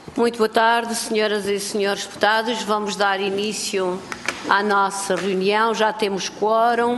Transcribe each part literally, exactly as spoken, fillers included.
Muito boa tarde, senhoras e senhores deputados. Vamos dar início à nossa reunião. Já temos quórum.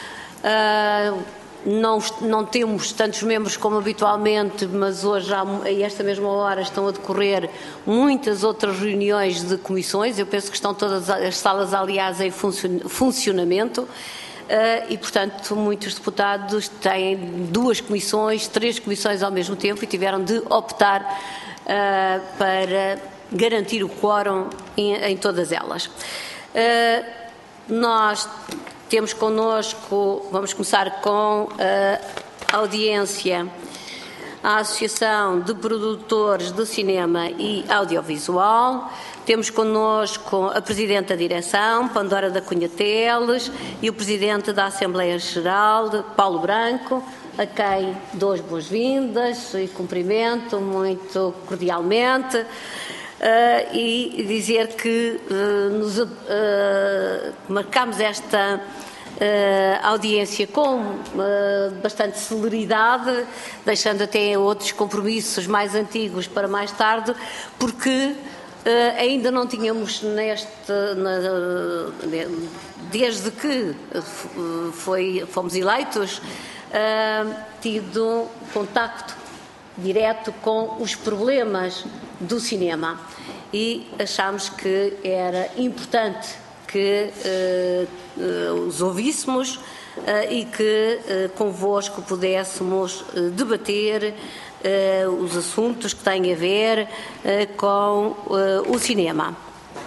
Uh, não, não temos tantos membros como habitualmente, mas hoje, a esta mesma hora, estão a decorrer muitas outras reuniões de comissões. Eu penso que estão todas as salas, aliás, em funcionamento. Uh, e, portanto, muitos deputados têm duas comissões, três comissões ao mesmo tempo e tiveram de optar uh, para garantir o quórum em, em todas elas. Uh, nós temos connosco, vamos começar com a audiência, a Associação de Produtores de Cinema e Audiovisual. Temos connosco a Presidente da Direção, Pandora da Cunha Teles, e o Presidente da Assembleia Geral, Paulo Branco, a quem dou as boas-vindas e cumprimento muito cordialmente. Uh, e dizer que uh, nos, uh, marcamos esta uh, audiência com uh, bastante celeridade, deixando até outros compromissos mais antigos para mais tarde, porque uh, ainda não tínhamos neste, na, desde que foi, fomos eleitos, uh, tido contacto direto com os problemas do cinema e achámos que era importante que uh, uh, os ouvíssemos uh, e que uh, convosco pudéssemos uh, debater uh, os assuntos que têm a ver uh, com uh, o cinema.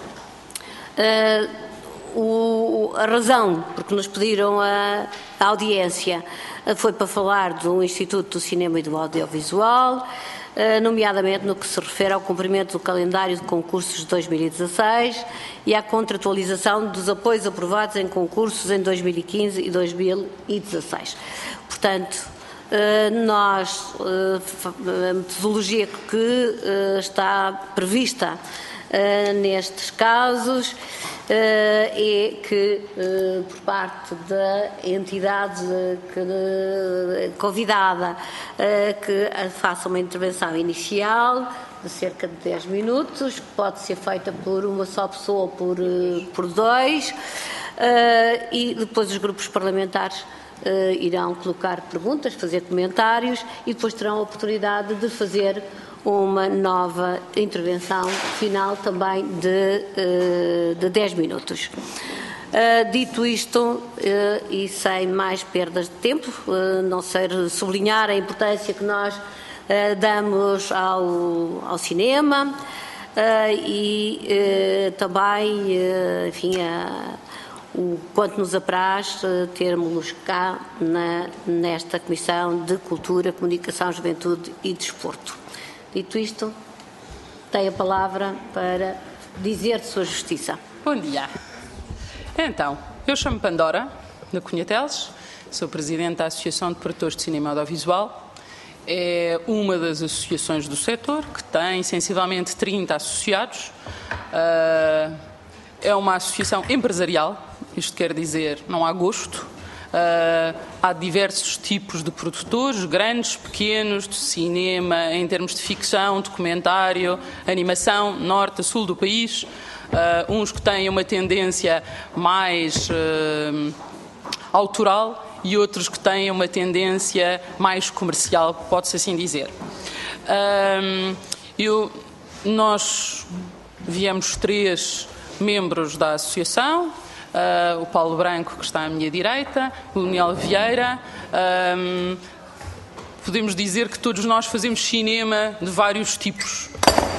Uh, o, a razão por que nos pediram a, a audiência foi para falar do Instituto do Cinema e do Audiovisual, nomeadamente no que se refere ao cumprimento do calendário de concursos de dois mil e dezasseis e à contratualização dos apoios aprovados em concursos em dois mil e quinze e dois mil e dezasseis. Portanto, nós, a metodologia que está prevista nestes casos é que, por parte da entidade que, convidada, que faça uma intervenção inicial de cerca de dez minutos, que pode ser feita por uma só pessoa ou por, por dois, e depois os grupos parlamentares irão colocar perguntas, fazer comentários e depois terão a oportunidade de fazer uma nova intervenção final também de, de dez minutos. Uh, dito isto, uh, e sem mais perdas de tempo, uh, não sei sublinhar a importância que nós uh, damos ao, ao cinema uh, e uh, também, uh, enfim, uh, o quanto nos apraz uh, termos cá na, nesta Comissão de Cultura, Comunicação, Juventude e Desporto. Dito isto, tem a palavra para dizer de sua justiça. Bom dia. Então, eu chamo Pandora da Cunha Teles, sou Presidente da Associação de Produtores de Cinema e Audiovisual. É uma das associações do setor, que tem sensivelmente trinta associados. É uma associação empresarial, isto quer dizer, não há gosto. Uh, há diversos tipos de produtores, grandes, pequenos, de cinema, em termos de ficção, documentário, animação, norte a sul do país. Uh, uns que têm uma tendência mais uh, autoral e outros que têm uma tendência mais comercial, pode-se assim dizer. Uh, eu, nós viemos três membros da associação. Uh, o Paulo Branco, que está à minha direita, o Daniel Vieira. Um, podemos dizer que todos nós fazemos cinema de vários tipos.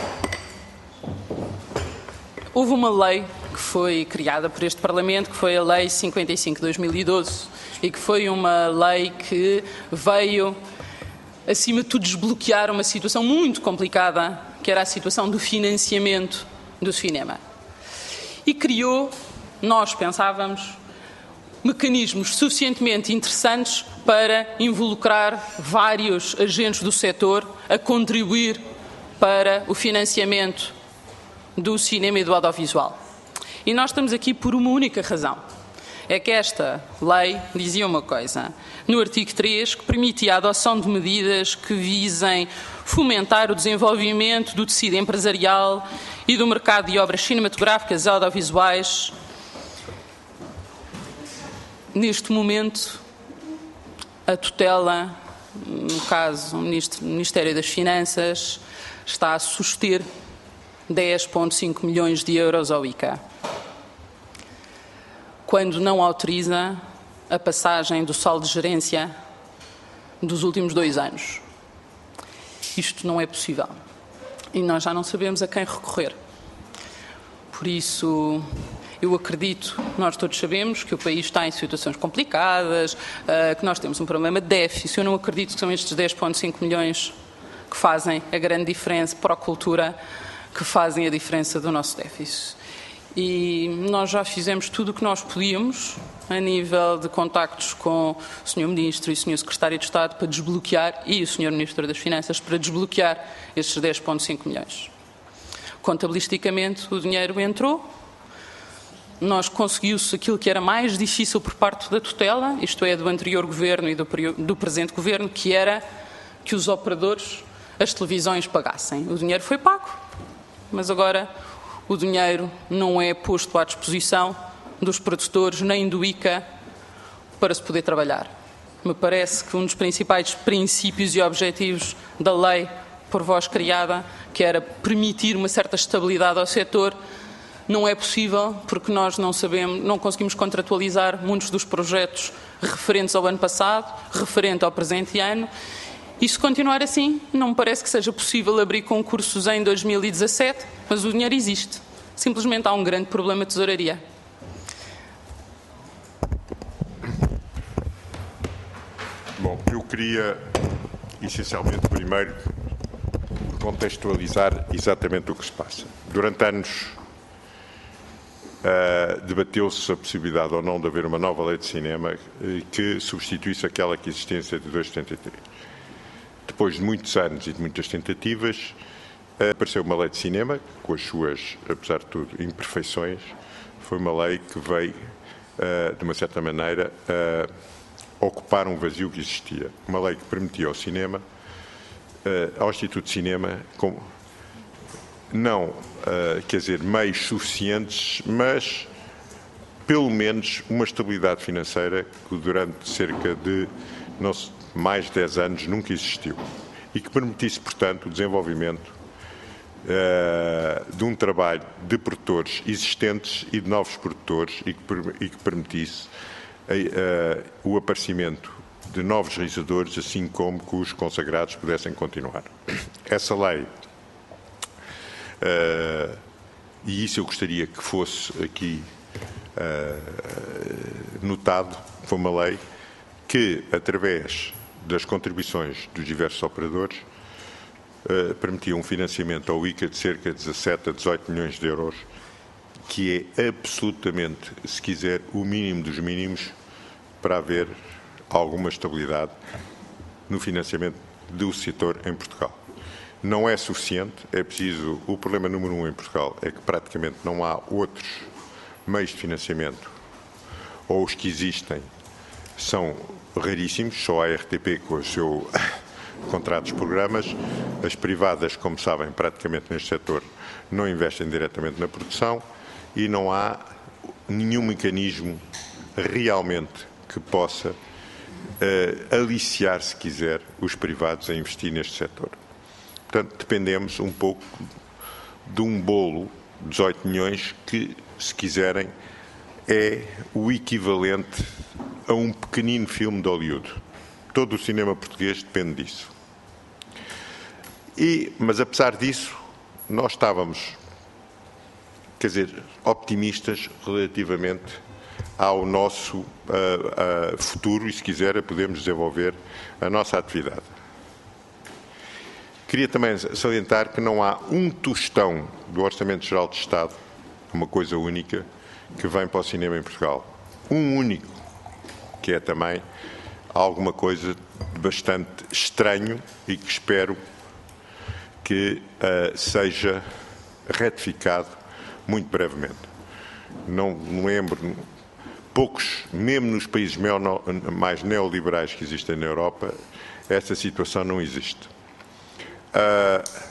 Houve uma lei que foi criada por este Parlamento, que foi a Lei cinquenta e cinco de dois mil e doze, e que foi uma lei que veio, acima de tudo, desbloquear uma situação muito complicada, que era a situação do financiamento do cinema. E criou, nós pensávamos, mecanismos suficientemente interessantes para involucrar vários agentes do setor a contribuir para o financiamento do cinema e do audiovisual. E nós estamos aqui por uma única razão. É que esta lei dizia uma coisa, no artigo três, que permitia a adoção de medidas que visem fomentar o desenvolvimento do tecido empresarial e do mercado de obras cinematográficas e audiovisuais. Neste momento, a tutela, no caso, o Ministério das Finanças, está a suster dez vírgula cinco milhões de euros ao I C A, quando não autoriza a passagem do saldo de gerência dos últimos dois anos. Isto não é possível e nós já não sabemos a quem recorrer. Por isso, eu acredito, nós todos sabemos que o país está em situações complicadas, que nós temos um problema de déficit. Eu não acredito que são estes dez vírgula cinco milhões que fazem a grande diferença para a cultura, que fazem a diferença do nosso déficit. E nós já fizemos tudo o que nós podíamos a nível de contactos com o senhor Ministro e o senhor Secretário de Estado para desbloquear, e o senhor Ministro das Finanças, para desbloquear estes dez vírgula cinco milhões. Contabilisticamente, o dinheiro entrou, nós conseguiu-se aquilo que era mais difícil por parte da tutela, isto é, do anterior governo e do, do presente governo, que era que os operadores, as televisões, pagassem. O dinheiro foi pago, mas agora o dinheiro não é posto à disposição dos produtores nem do I C A para se poder trabalhar. Me parece que um dos principais princípios e objetivos da lei por vós criada, que era permitir uma certa estabilidade ao setor, não é possível porque nós não sabemos, não conseguimos contratualizar muitos dos projetos referentes ao ano passado, referente ao presente ano. E se continuar assim, não me parece que seja possível abrir concursos em dois mil e dezassete, mas o dinheiro existe. Simplesmente há um grande problema de tesouraria. Bom, eu queria, essencialmente, primeiro, contextualizar exatamente o que se passa. Durante anos, uh, debateu-se a possibilidade ou não de haver uma nova lei de cinema que substituísse aquela que existência de dois mil e setenta e três. Depois de muitos anos e de muitas tentativas, apareceu uma lei de cinema, com as suas, apesar de tudo, imperfeições. Foi uma lei que veio, de uma certa maneira, ocupar um vazio que existia. Uma lei que permitia ao cinema, ao Instituto de Cinema, com, não, quer dizer, meios suficientes, mas, pelo menos, uma estabilidade financeira que durante cerca de não se, mais de dez anos nunca existiu. E que permitisse, portanto, o desenvolvimento Uh, de um trabalho de produtores existentes e de novos produtores e que, e que permitisse uh, o aparecimento de novos realizadores, assim como que os consagrados pudessem continuar. Essa lei, uh, e isso eu gostaria que fosse aqui uh, notado, foi uma lei que, através das contribuições dos diversos operadores, Uh, permitia um financiamento ao I C A de cerca de dezassete a dezoito milhões de euros, que é absolutamente, se quiser, o mínimo dos mínimos para haver alguma estabilidade no financiamento do setor em Portugal. Não é suficiente, é preciso, o problema número um em Portugal é que praticamente não há outros meios de financiamento, ou os que existem são raríssimos, só a R T P com o seu contratos, programas. As privadas, como sabem, praticamente neste setor não investem diretamente na produção e não há nenhum mecanismo realmente que possa uh, aliciar, se quiser, os privados a investir neste setor. Portanto, dependemos um pouco de um bolo de dezoito milhões que, se quiserem, é o equivalente a um pequenino filme de Hollywood. Todo o cinema português depende disso. E, mas, apesar disso, nós estávamos, quer dizer, optimistas relativamente ao nosso uh, uh, futuro e, se quiser, podemos desenvolver a nossa atividade. Queria também salientar que não há um tostão do Orçamento Geral de Estado, uma coisa única, que vem para o cinema em Portugal. Um único, que é também alguma coisa de bastante estranho e que espero que uh, seja retificado muito brevemente. Não me lembro, poucos, mesmo nos países mais neoliberais que existem na Europa, essa situação não existe. Uh,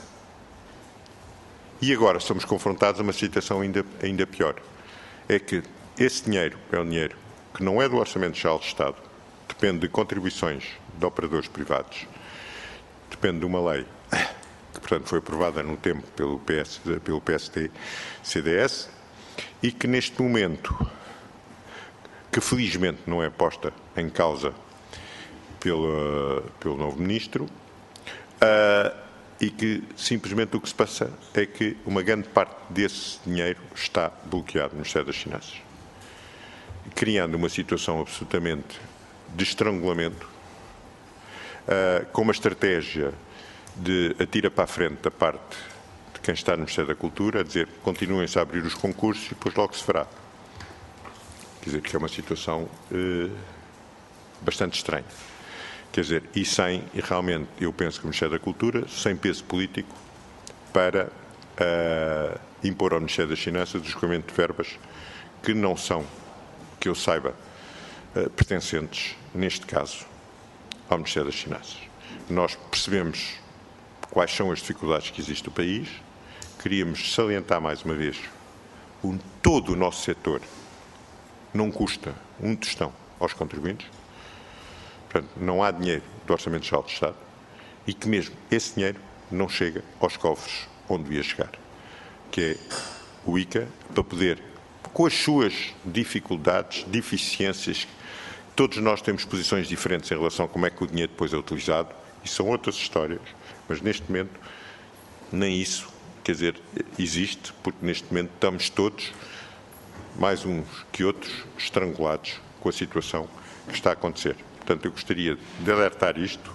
e agora somos confrontados a uma situação ainda, ainda pior. É que esse dinheiro é um dinheiro que não é do Orçamento Geral do Estado, depende de contribuições de operadores privados, depende de uma lei que, portanto, foi aprovada no tempo pelo, P S, pelo P S D C D S e que, neste momento, que felizmente não é posta em causa pelo, pelo novo Ministro, uh, e que simplesmente o que se passa é que uma grande parte desse dinheiro está bloqueado no Ministério das Finanças, criando uma situação absolutamente de estrangulamento, uh, com uma estratégia de atira para a frente da parte de quem está no Ministério da Cultura, a dizer continuem-se a abrir os concursos e depois logo se fará. Quer dizer, que é uma situação uh, bastante estranha. Quer dizer, e sem, e realmente, eu penso que o Ministério da Cultura, sem peso político, para uh, impor ao Ministério das Finanças o descolamento de verbas que não são, que eu saiba, uh, pertencentes, neste caso, ao Ministério das Finanças. Nós percebemos quais são as dificuldades que existe no país, queríamos salientar mais uma vez, o, todo o nosso setor não custa um tostão aos contribuintes. Portanto, não há dinheiro do Orçamento Geral do Estado e que mesmo esse dinheiro não chega aos cofres onde devia chegar, que é o I C A, para poder, com as suas dificuldades, deficiências, todos nós temos posições diferentes em relação a como é que o dinheiro depois é utilizado, e são outras histórias, mas neste momento nem isso, quer dizer, existe, porque neste momento estamos todos, mais uns que outros, estrangulados com a situação que está a acontecer. Portanto, eu gostaria de alertar isto.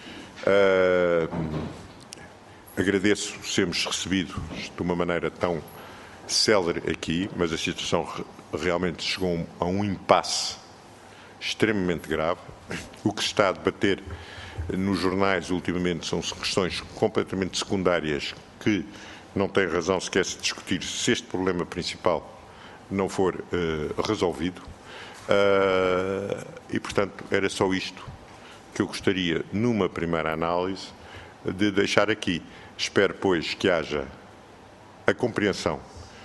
Uh, agradeço sermos recebidos de uma maneira tão célere aqui, mas a situação realmente chegou a um impasse extremamente grave. O que se está a debater nos jornais ultimamente são questões completamente secundárias que não têm razão sequer de discutir se este problema principal não for uh, resolvido. Uh, e, portanto, era só isto que eu gostaria, numa primeira análise, de deixar aqui. Espero, pois, que haja a compreensão,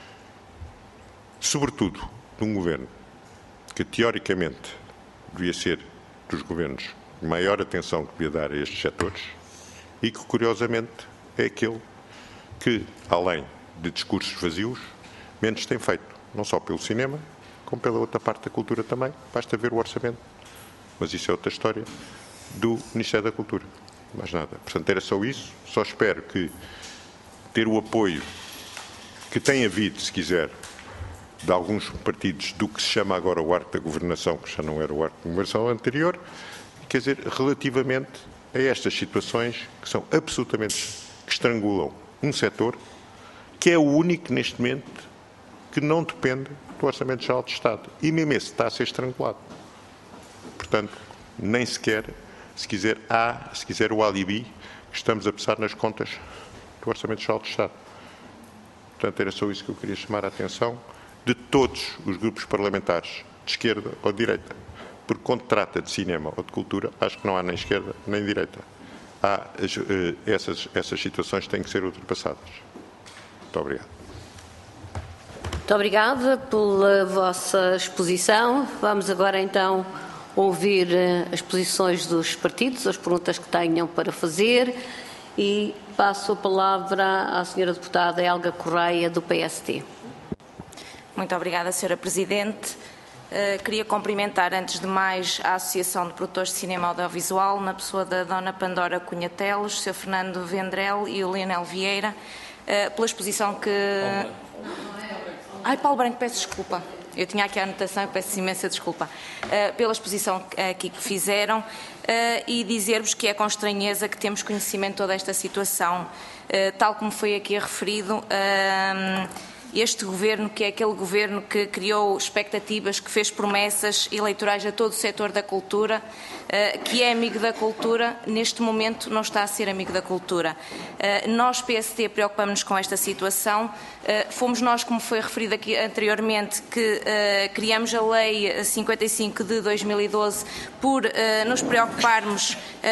sobretudo, de um governo que, teoricamente, devia ser dos governos de maior atenção que devia dar a estes setores e que, curiosamente, é aquele que, além de discursos vazios, menos tem feito, não só pelo cinema, como pela outra parte da cultura também. Basta ver o orçamento. Mas isso é outra história do Ministério da Cultura. Mais nada. Portanto, era só isso. Só espero que ter o apoio que tem havido, se quiser, de alguns partidos do que se chama agora o arco da governação, que já não era o arco da governação anterior, quer dizer, relativamente a estas situações que são absolutamente, que estrangulam um setor que é o único neste momento que não depende do Orçamento Geral do Estado. E mesmo esse está a ser estrangulado. Portanto, nem sequer, se quiser, há, se quiser, o alibi que estamos a pesar nas contas do Orçamento Geral do Estado. Portanto, era só isso que eu queria chamar a atenção de todos os grupos parlamentares, de esquerda ou de direita. Porque quando trata de cinema ou de cultura, acho que não há nem esquerda nem direita. Há, essas, essas situações têm que ser ultrapassadas. Muito obrigado. Muito obrigada pela vossa exposição. Vamos agora então ouvir as posições dos partidos, as perguntas que tenham para fazer, e passo a palavra à senhora deputada Helga Correia, do P S D. Muito obrigada, senhora Presidente. Uh, queria cumprimentar, antes de mais, a Associação de Produtores de Cinema Audiovisual, na pessoa da dona Pandora Cunha Teles, o senhor Fernando Vendrell e o Leonel Vieira, uh, pela exposição que... Ai, Paulo Branco, peço desculpa. Eu tinha aqui a anotação e peço imensa desculpa. Uh, pela exposição aqui que fizeram, uh, e dizer-vos que é com estranheza que temos conhecimento de toda esta situação. Uh, tal como foi aqui referido, uh, este governo, que é aquele governo que criou expectativas, que fez promessas eleitorais a todo o setor da cultura, que é amigo da cultura, neste momento não está a ser amigo da cultura. Nós, P S D, preocupamos-nos com esta situação. Fomos nós, como foi referido aqui anteriormente, que criamos a Lei cinquenta e cinco de dois mil e doze por nos preocuparmos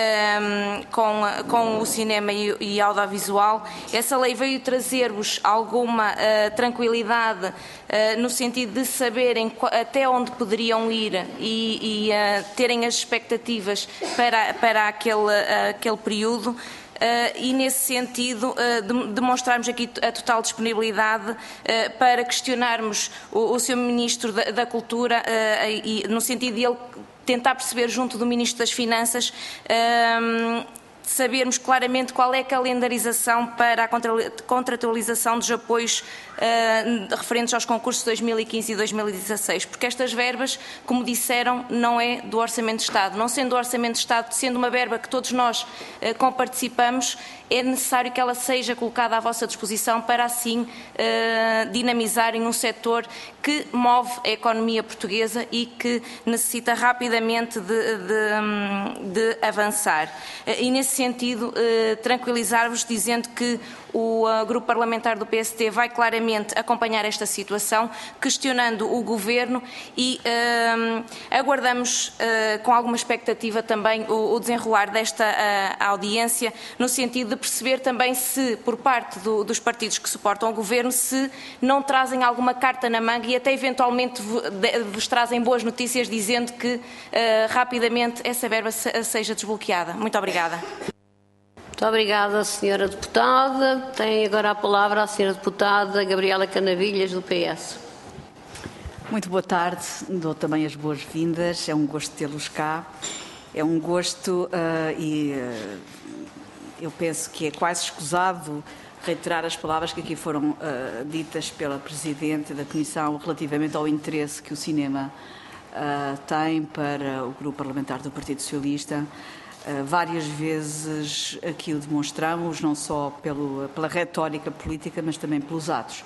com, com o cinema e, e audiovisual. Essa lei veio trazer-vos alguma tranquilidade no sentido de saberem até onde poderiam ir e, e terem as expectativas para, para aquele, aquele período. Uh, e, nesse sentido, uh, demonstrarmos aqui a total disponibilidade uh, para questionarmos o, o senhor Ministro da, da Cultura, uh, e, no sentido de ele tentar perceber, junto do Ministro das Finanças, uh, sabermos claramente qual é a calendarização para a contratualização dos apoios uh, referentes aos concursos de dois mil e quinze e dois mil e dezasseis, porque estas verbas, como disseram, não é do Orçamento de Estado. Não sendo do Orçamento de Estado, sendo uma verba que todos nós uh, comparticipamos, é necessário que ela seja colocada à vossa disposição para assim uh, dinamizarem um setor que move a economia portuguesa e que necessita rapidamente de, de, de avançar. Uh, e nesse sentido, uh, tranquilizar-vos dizendo que o uh, Grupo Parlamentar do P S D vai claramente acompanhar esta situação, questionando o Governo e uh, aguardamos uh, com alguma expectativa também o, o desenrolar desta uh, audiência, no sentido de perceber também se, por parte do, dos partidos que suportam o Governo, se não trazem alguma carta na manga e até eventualmente vos trazem boas notícias dizendo que uh, rapidamente essa verba se, seja desbloqueada. Muito obrigada. Muito obrigada, senhora Deputada. Tem agora a palavra a senhora Deputada Gabriela Canavilhas, do P S. Muito boa tarde, dou também as boas-vindas, é um gosto tê-los cá, é um gosto uh, e uh, eu penso que é quase escusado reiterar as palavras que aqui foram uh, ditas pela Presidente da Comissão relativamente ao interesse que o cinema uh, tem para o Grupo Parlamentar do Partido Socialista. Uh, várias vezes aqui o demonstramos, não só pelo, pela retórica política, mas também pelos atos.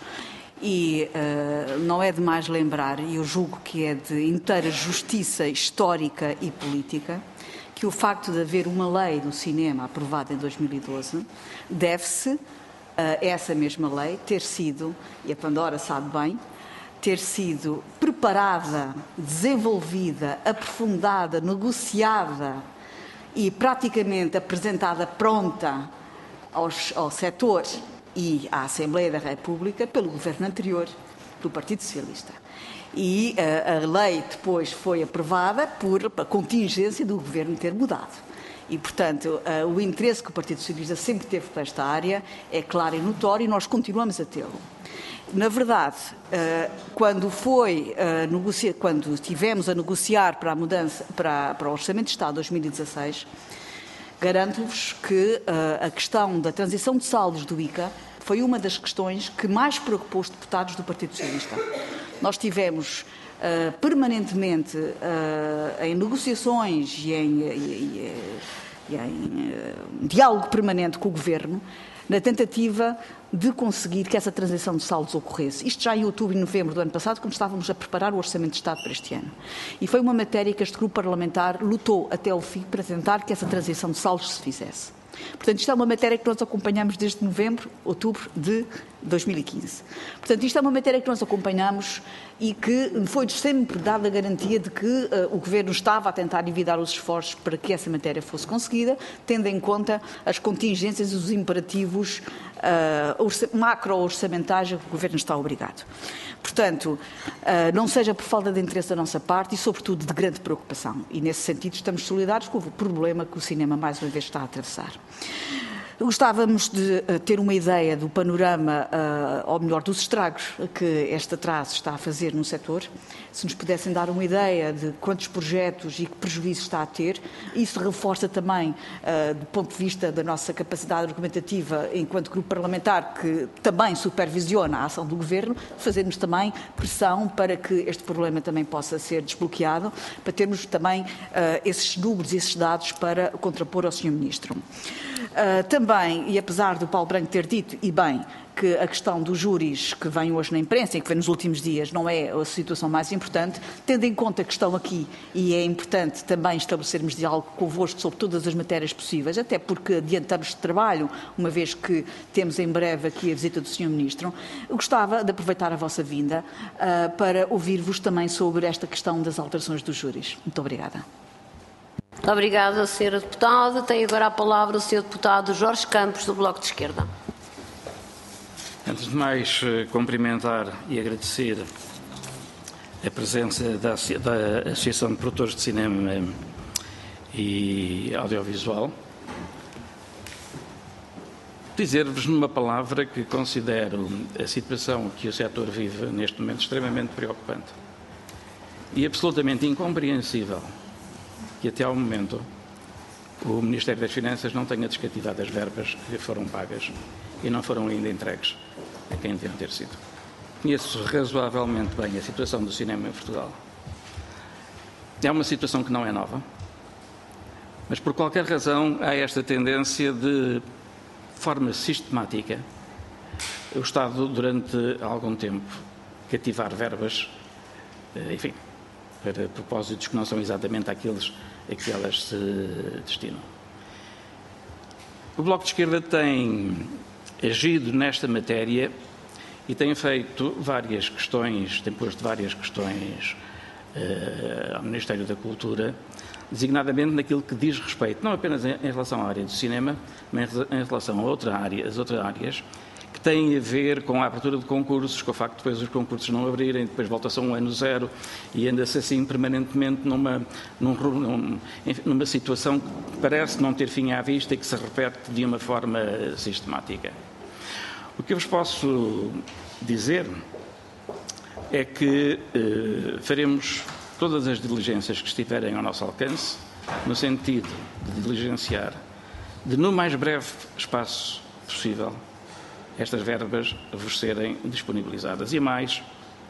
E uh, não é demais lembrar, e eu julgo que é de inteira justiça histórica e política, que o facto de haver uma lei do cinema aprovada em dois mil e doze deve-se a essa mesma lei ter sido, e a Pandora sabe bem, ter sido preparada, desenvolvida, aprofundada, negociada e praticamente apresentada pronta aos, ao setor e à Assembleia da República pelo governo anterior do Partido Socialista. E uh, a lei depois foi aprovada por a contingência do governo ter mudado. E, portanto, uh, o interesse que o Partido Socialista sempre teve para esta área é claro e notório e nós continuamos a tê-lo. Na verdade, uh, quando foi uh, negocia... quando estivemos a negociar para a mudança para, para o Orçamento de Estado de dois mil e dezasseis, garanto-vos que uh, a questão da transição de saldos do I C A foi uma das questões que mais preocupou os deputados do Partido Socialista. Nós tivemos uh, permanentemente uh, em negociações e em, e, e, e em uh, diálogo permanente com o Governo, na tentativa de conseguir que essa transição de saldos ocorresse. Isto já em outubro e novembro do ano passado, quando estávamos a preparar o Orçamento de Estado para este ano. E foi uma matéria que este grupo parlamentar lutou até ao fim para tentar que essa transição de saldos se fizesse. Portanto, isto é uma matéria que nós acompanhamos desde novembro, outubro de dois mil e quinze. Portanto, isto é uma matéria que nós acompanhamos e que foi sempre dada a garantia de que uh, o Governo estava a tentar evitar os esforços para que essa matéria fosse conseguida, tendo em conta as contingências e os imperativos uh, macro-orçamentais que o Governo está obrigado. Portanto, uh, não seja por falta de interesse da nossa parte e, sobretudo, de grande preocupação. E, nesse sentido, estamos solidários com o problema que o cinema, mais uma vez, está a atravessar. Gostávamos de uh, ter uma ideia do panorama, uh, ou melhor, dos estragos que este atraso está a fazer no setor. Se nos pudessem dar uma ideia de quantos projetos e que prejuízo está a ter. Isso reforça também, uh, do ponto de vista da nossa capacidade argumentativa enquanto grupo parlamentar, que também supervisiona a ação do Governo, fazermos também pressão para que este problema também possa ser desbloqueado, para termos também uh, esses números e esses dados para contrapor ao senhor Ministro. Uh, também, e apesar do Paulo Branco ter dito, e bem, que a questão dos júris que vem hoje na imprensa e que vem nos últimos dias não é a situação mais importante, tendo em conta que estão aqui e é importante também estabelecermos diálogo convosco sobre todas as matérias possíveis, até porque adiantamos de trabalho, uma vez que temos em breve aqui a visita do senhor Ministro, eu gostava de aproveitar a vossa vinda uh, para ouvir-vos também sobre esta questão das alterações dos júris. Muito obrigada. Muito obrigada, senhora Deputada. Tem agora a palavra o senhor Deputado Jorge Campos, do Bloco de Esquerda. Antes de mais, cumprimentar e agradecer a presença da, da Associação de Produtores de Cinema e Audiovisual. Dizer-vos numa palavra que considero a situação que o setor vive neste momento extremamente preocupante e absolutamente incompreensível que até ao momento o Ministério das Finanças não tenha descativado as verbas que foram pagas e não foram ainda entregues a quem deviam ter sido. Conheço razoavelmente bem a situação do cinema em Portugal. É uma situação que não é nova, mas por qualquer razão há esta tendência de forma sistemática o Estado, durante algum tempo, cativar verbas, enfim, para propósitos que não são exatamente aqueles a que elas se destinam. O Bloco de Esquerda tem agido nesta matéria e tem feito várias questões, tem posto várias questões uh, ao Ministério da Cultura, designadamente naquilo que diz respeito, não apenas em, em relação à área do cinema, mas em relação a outra área, as outras áreas, que têm a ver com a abertura de concursos, com o facto de depois os concursos não abrirem, depois volta-se a um ano zero e anda-se assim permanentemente numa, num, num, numa situação que parece não ter fim à vista e que se repete de uma forma sistemática. O que eu vos posso dizer é que eh, faremos todas as diligências que estiverem ao nosso alcance, no sentido de diligenciar, de no mais breve espaço possível, estas verbas vos serem disponibilizadas. E mais,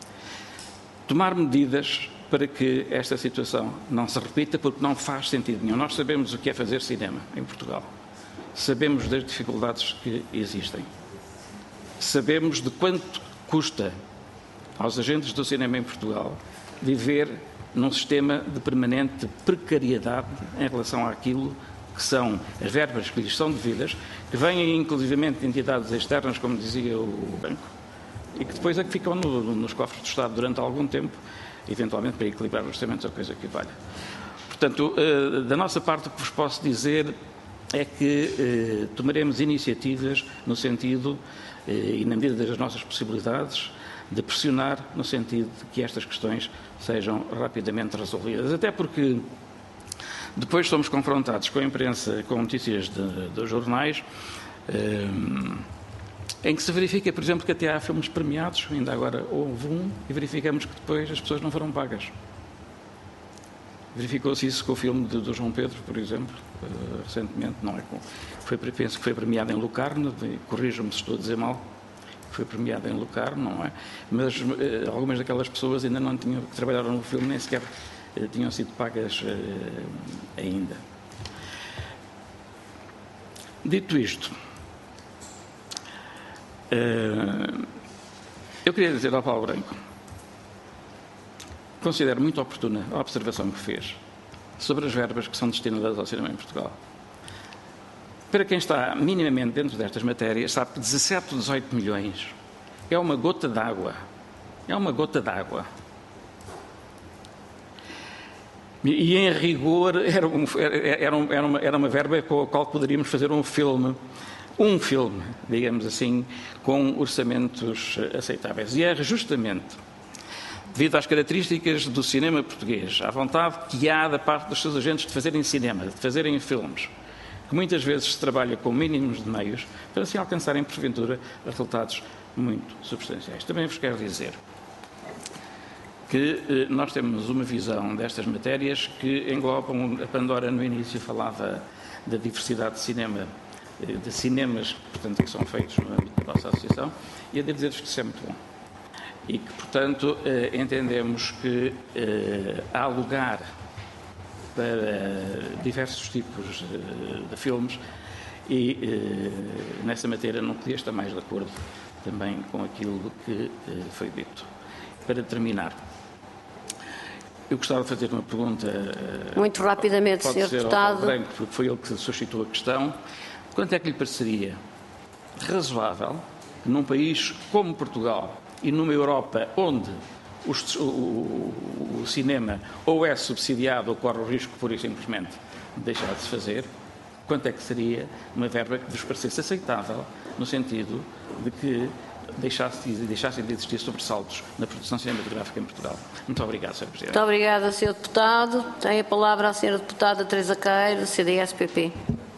tomar medidas para que esta situação não se repita, porque não faz sentido nenhum. Nós sabemos o que é fazer cinema em Portugal. Sabemos das dificuldades que existem. Sabemos de quanto custa aos agentes do cinema em Portugal viver num sistema de permanente precariedade em relação àquilo que são as verbas que lhes são devidas, que vêm inclusivamente de entidades externas, como dizia o Banco, e que depois é que ficam no, nos cofres do Estado durante algum tempo, eventualmente para equilibrar os orçamentos, a coisa que valha. Portanto, da nossa parte, o que vos posso dizer é que tomaremos iniciativas no sentido, e na medida das nossas possibilidades, de pressionar no sentido de que estas questões sejam rapidamente resolvidas. Até porque depois somos confrontados com a imprensa, com notícias de, dos jornais, eh, em que se verifica, por exemplo, que até há filmes premiados, ainda agora houve um, e verificamos que depois as pessoas não foram pagas. Verificou-se isso com o filme de, do João Pedro, por exemplo, eh, recentemente, não é? Com, foi, penso que foi premiado em Locarno, corrijam-me se estou a dizer mal, foi premiado em Locarno, não é? Mas eh, algumas daquelas pessoas ainda não tinham, que trabalharam no filme, nem sequer eh, tinham sido pagas eh, ainda. Dito isto, eh, eu queria dizer ao Paulo Branco, considero muito oportuna a observação que fez sobre as verbas que são destinadas ao cinema em Portugal. Para quem está minimamente dentro destas matérias, sabe que dezassete, dezoito milhões é uma gota d'água. É uma gota d'água. E, em rigor, era, um, era, um, era, uma, era uma verba com a qual poderíamos fazer um filme, um filme, digamos assim, com orçamentos aceitáveis. E é justamente devido às características do cinema português, à vontade que há da parte dos seus agentes de fazerem cinema, de fazerem filmes, que muitas vezes se trabalha com mínimos de meios para se alcançarem, porventura, resultados muito substanciais. Também vos quero dizer que eh, nós temos uma visão destas matérias que englobam, a Pandora no início falava da diversidade de cinema, eh, de cinemas, portanto, que são feitos no âmbito da nossa associação, e eu devo dizer-vos que isso é muito bom. E que, portanto, eh, entendemos que eh, há lugar para diversos tipos de filmes e eh, nessa matéria não podia estar mais de acordo também com aquilo que eh, foi dito. Para terminar, eu gostava de fazer uma pergunta. Eh, Muito rapidamente, pode senhor ser Deputado. ao Branco, porque foi ele que suscitou a questão. Quanto é que lhe pareceria razoável que num país como Portugal e numa Europa onde os, o, o, o cinema ou é subsidiado ou corre o risco, pura e simplesmente, de deixar de se fazer, quanto é que seria uma verba que vos parecesse aceitável, no sentido de que deixasse, deixassem de existir sobressaltos na produção cinematográfica em Portugal? Muito obrigado, senhor Presidente. Muito obrigada, senhor Deputado. Tem a palavra a senhora Deputada Teresa Queiro, do C D S P P.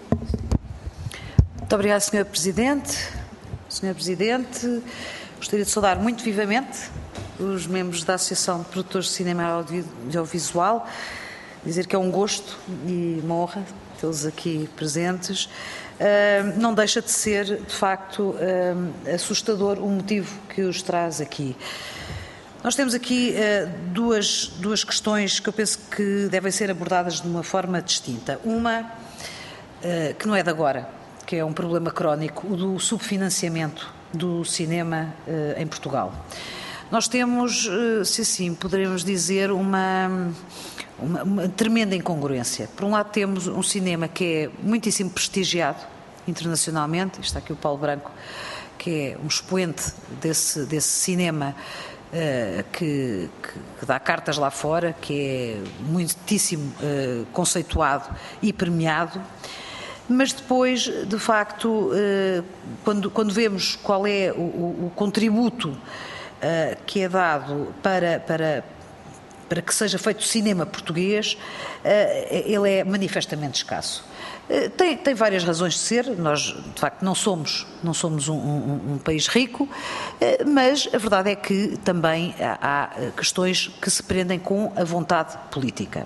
Muito obrigada, senhor Presidente. senhor Presidente, gostaria de saudar muito vivamente os membros da Associação de Produtores de Cinema e Audiovisual, dizer que é um gosto e uma honra tê-los aqui presentes. Uh, não deixa de ser, de facto, uh, assustador o motivo que os traz aqui. Nós temos aqui uh, duas, duas questões que eu penso que devem ser abordadas de uma forma distinta. Uma, uh, que não é de agora, que é um problema crónico, o do subfinanciamento do cinema uh, em Portugal. Nós temos, uh, se assim poderemos dizer, uma, uma, uma tremenda incongruência. Por um lado temos um cinema que é muitíssimo prestigiado internacionalmente, está aqui o Paulo Branco, que é um expoente desse, desse cinema uh, que, que, que dá cartas lá fora, que é muitíssimo uh, conceituado e premiado. Mas depois, de facto, quando, quando vemos qual é o, o contributo que é dado para, para, para que seja feito cinema português, ele é manifestamente escasso. Tem, tem várias razões de ser. Nós, de facto, não somos, não somos um, um, um país rico, mas a verdade é que também há, há questões que se prendem com a vontade política.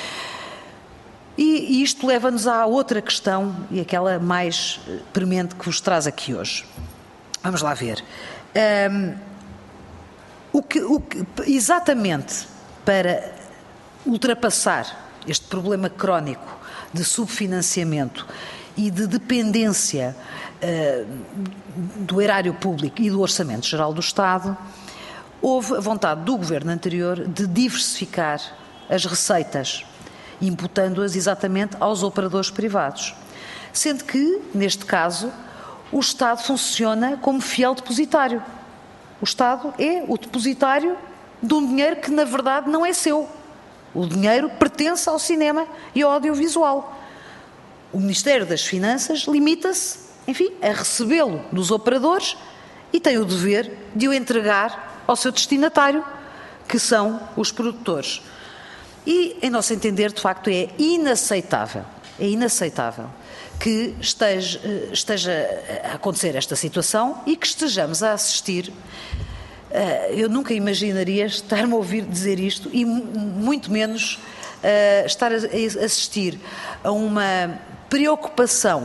E isto leva-nos à outra questão, e aquela mais premente que vos traz aqui hoje. Vamos lá ver. Um, o que, o que, exatamente para ultrapassar este problema crónico de subfinanciamento e de dependência uh, do erário público e do Orçamento Geral do Estado, houve a vontade do governo anterior de diversificar as receitas, imputando-as exatamente aos operadores privados. Sendo que, neste caso, o Estado funciona como fiel depositário. O Estado é o depositário de um dinheiro que, na verdade, não é seu. O dinheiro pertence ao cinema e ao audiovisual. O Ministério das Finanças limita-se, enfim, a recebê-lo dos operadores e tem o dever de o entregar ao seu destinatário, que são os produtores. E, em nosso entender, de facto, é inaceitável, é inaceitável que esteja, esteja a acontecer esta situação e que estejamos a assistir. Eu nunca imaginaria estar-me a ouvir dizer isto e muito menos uh, estar a assistir a uma preocupação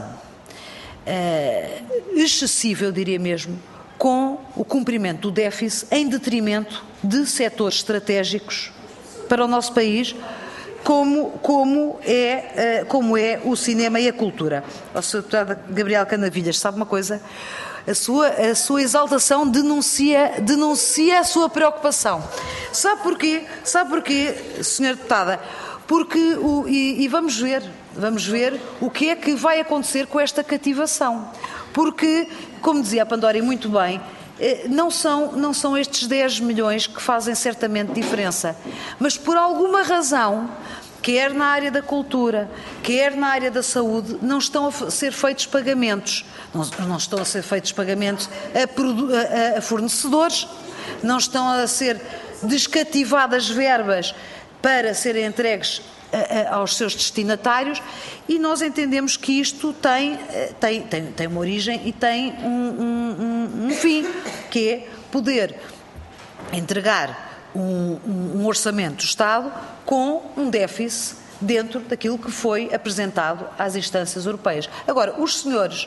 uh, excessiva, eu diria mesmo, com o cumprimento do déficit em detrimento de setores estratégicos para o nosso país, como, como, é, como é o cinema e a cultura. A senhora deputada Gabriela Canavilhas, sabe uma coisa? A sua, a sua exaltação denuncia, denuncia a sua preocupação. Sabe porquê? Sabe porquê, senhora deputada? Porque, o, e, e vamos ver, vamos ver o que é que vai acontecer com esta cativação. Porque, como dizia a Pandora muito bem, Não são, não são estes dez milhões que fazem certamente diferença, mas por alguma razão, quer na área da cultura, quer na área da saúde, não estão a ser feitos pagamentos, não, não estão a ser feitos pagamentos a, a, a fornecedores, não estão a ser descativadas verbas para serem entregues a, a, aos seus destinatários, e nós entendemos que isto tem, tem, tem, tem uma origem e tem um, um, um fim, que é poder entregar um, um orçamento do Estado com um déficit dentro daquilo que foi apresentado às instâncias europeias. Agora, os senhores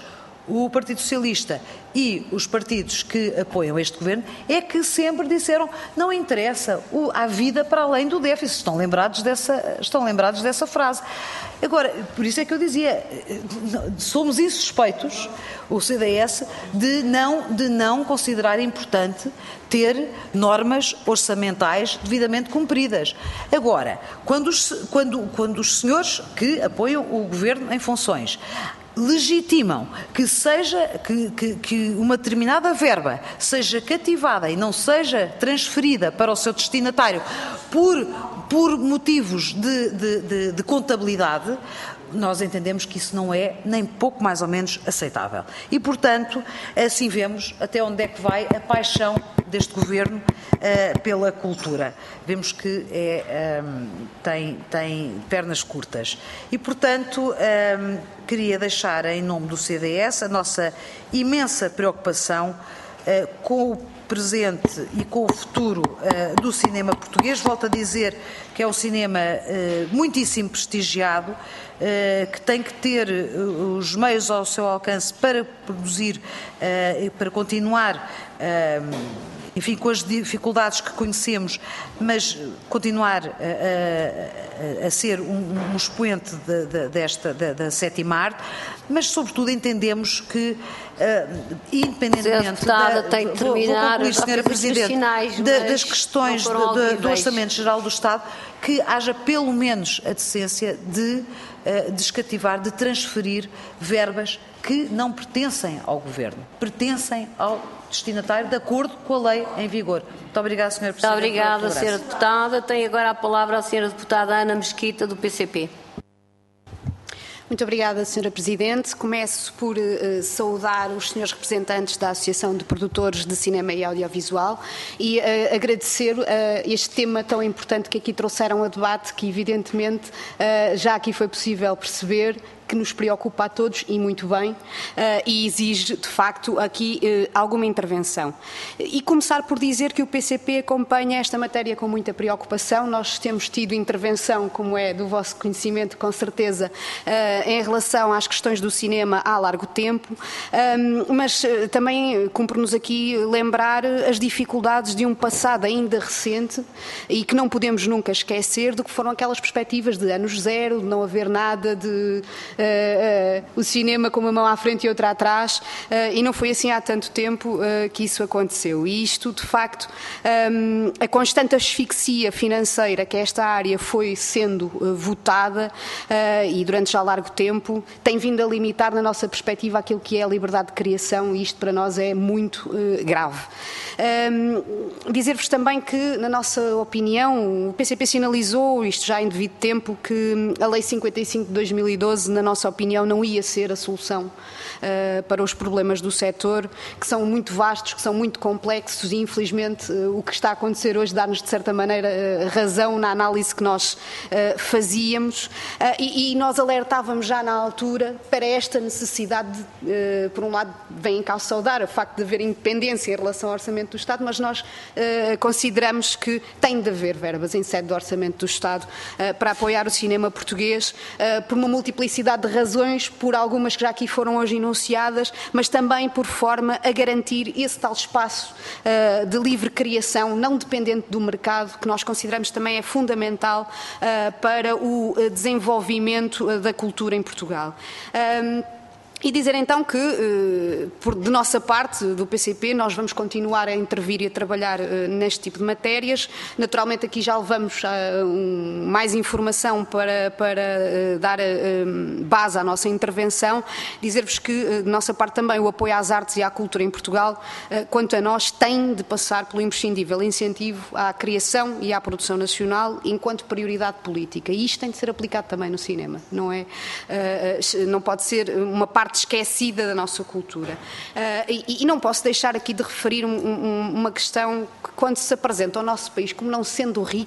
o Partido Socialista e os partidos que apoiam este governo é que sempre disseram não interessa, há vida para além do déficit. Estão lembrados dessa, estão lembrados dessa frase. Agora, por isso é que eu dizia, somos insuspeitos, o C D S, de não, de não considerar importante ter normas orçamentais devidamente cumpridas. Agora, quando os, quando, quando os senhores que apoiam o governo em funções legitimam que seja que, que, que uma determinada verba seja cativada e não seja transferida para o seu destinatário por, por motivos de, de, de, de contabilidade, nós entendemos que isso não é nem pouco mais ou menos aceitável. E, portanto, assim vemos até onde é que vai a paixão deste governo uh, pela cultura. Vemos que é, um, tem, tem pernas curtas. E, portanto, um, queria deixar em nome do C D S a nossa imensa preocupação uh, com o presente e com o futuro uh, do cinema português. Volto a dizer que é um cinema uh, muitíssimo prestigiado, uh, que tem que ter uh, os meios ao seu alcance para produzir uh, e para continuar, uh, enfim, com as dificuldades que conhecemos, mas continuar a, a, a ser um, um expoente de, de, desta, da, da sétima arte, mas sobretudo entendemos que, uh, independentemente da, da, tem que terminar, vou concluir, senhora Presidente, sinais, da, das questões de, de, do Orçamento Geral do Estado, que haja pelo menos a decência de uh, descativar, de transferir verbas que não pertencem ao Governo, pertencem ao destinatário de acordo com a lei em vigor. Muito obrigada, senhora Presidente. Muito obrigada, senhora Deputada. Tem agora a palavra a senhora Deputada Ana Mesquita, do P C P. Muito obrigada, senhora Presidente. Começo por uh, saudar os senhores representantes da Associação de Produtores de Cinema e Audiovisual e uh, agradecer uh, este tema tão importante que aqui trouxeram a debate, que evidentemente uh, já aqui foi possível perceber que nos preocupa a todos e muito bem, uh, e exige, de facto, aqui uh, alguma intervenção. E começar por dizer que o P C P acompanha esta matéria com muita preocupação. Nós temos tido intervenção, como é do vosso conhecimento, com certeza, uh, em relação às questões do cinema há largo tempo, um, mas uh, também cumpre-nos aqui lembrar as dificuldades de um passado ainda recente e que não podemos nunca esquecer do que foram aquelas perspectivas de anos zero, de não haver nada de Uh, uh, o cinema com uma mão à frente e outra atrás, uh, e não foi assim há tanto tempo uh, que isso aconteceu. E isto, de facto, um, a constante asfixia financeira que esta área foi sendo uh, votada uh, e durante já largo tempo tem vindo a limitar, na nossa perspectiva, aquilo que é a liberdade de criação, e isto para nós é muito uh, grave. Um, dizer-vos também que, na nossa opinião, o P C P sinalizou, isto já em devido tempo, que a Lei cinquenta e cinco de dois mil e doze, na nossa opinião, não ia ser a solução uh, para os problemas do setor, que são muito vastos, que são muito complexos, e infelizmente uh, o que está a acontecer hoje dá-nos, de certa maneira, uh, razão na análise que nós uh, fazíamos, uh, e, e nós alertávamos já na altura para esta necessidade de, uh, por um lado, vem em causa saudar o facto de haver independência em relação ao Orçamento do Estado, mas nós uh, consideramos que tem de haver verbas em sede do Orçamento do Estado uh, para apoiar o cinema português, uh, por uma multiplicidade de razões, por algumas que já aqui foram hoje enunciadas, mas também por forma a garantir esse tal espaço uh, de livre criação, não dependente do mercado, que nós consideramos também é fundamental uh, para o desenvolvimento uh, da cultura em Portugal. Um, E dizer então que, de nossa parte, do P C P, nós vamos continuar a intervir e a trabalhar neste tipo de matérias. Naturalmente aqui já levamos mais informação para, para dar base à nossa intervenção. Dizer-vos que, de nossa parte também, o apoio às artes e à cultura em Portugal, quanto a nós, tem de passar pelo imprescindível incentivo à criação e à produção nacional enquanto prioridade política. E isto tem de ser aplicado também no cinema, não é? Não pode ser uma parte esquecida da nossa cultura. Uh, e, e não posso deixar aqui de referir um, um, uma questão que, quando se apresenta ao nosso país como não sendo rico,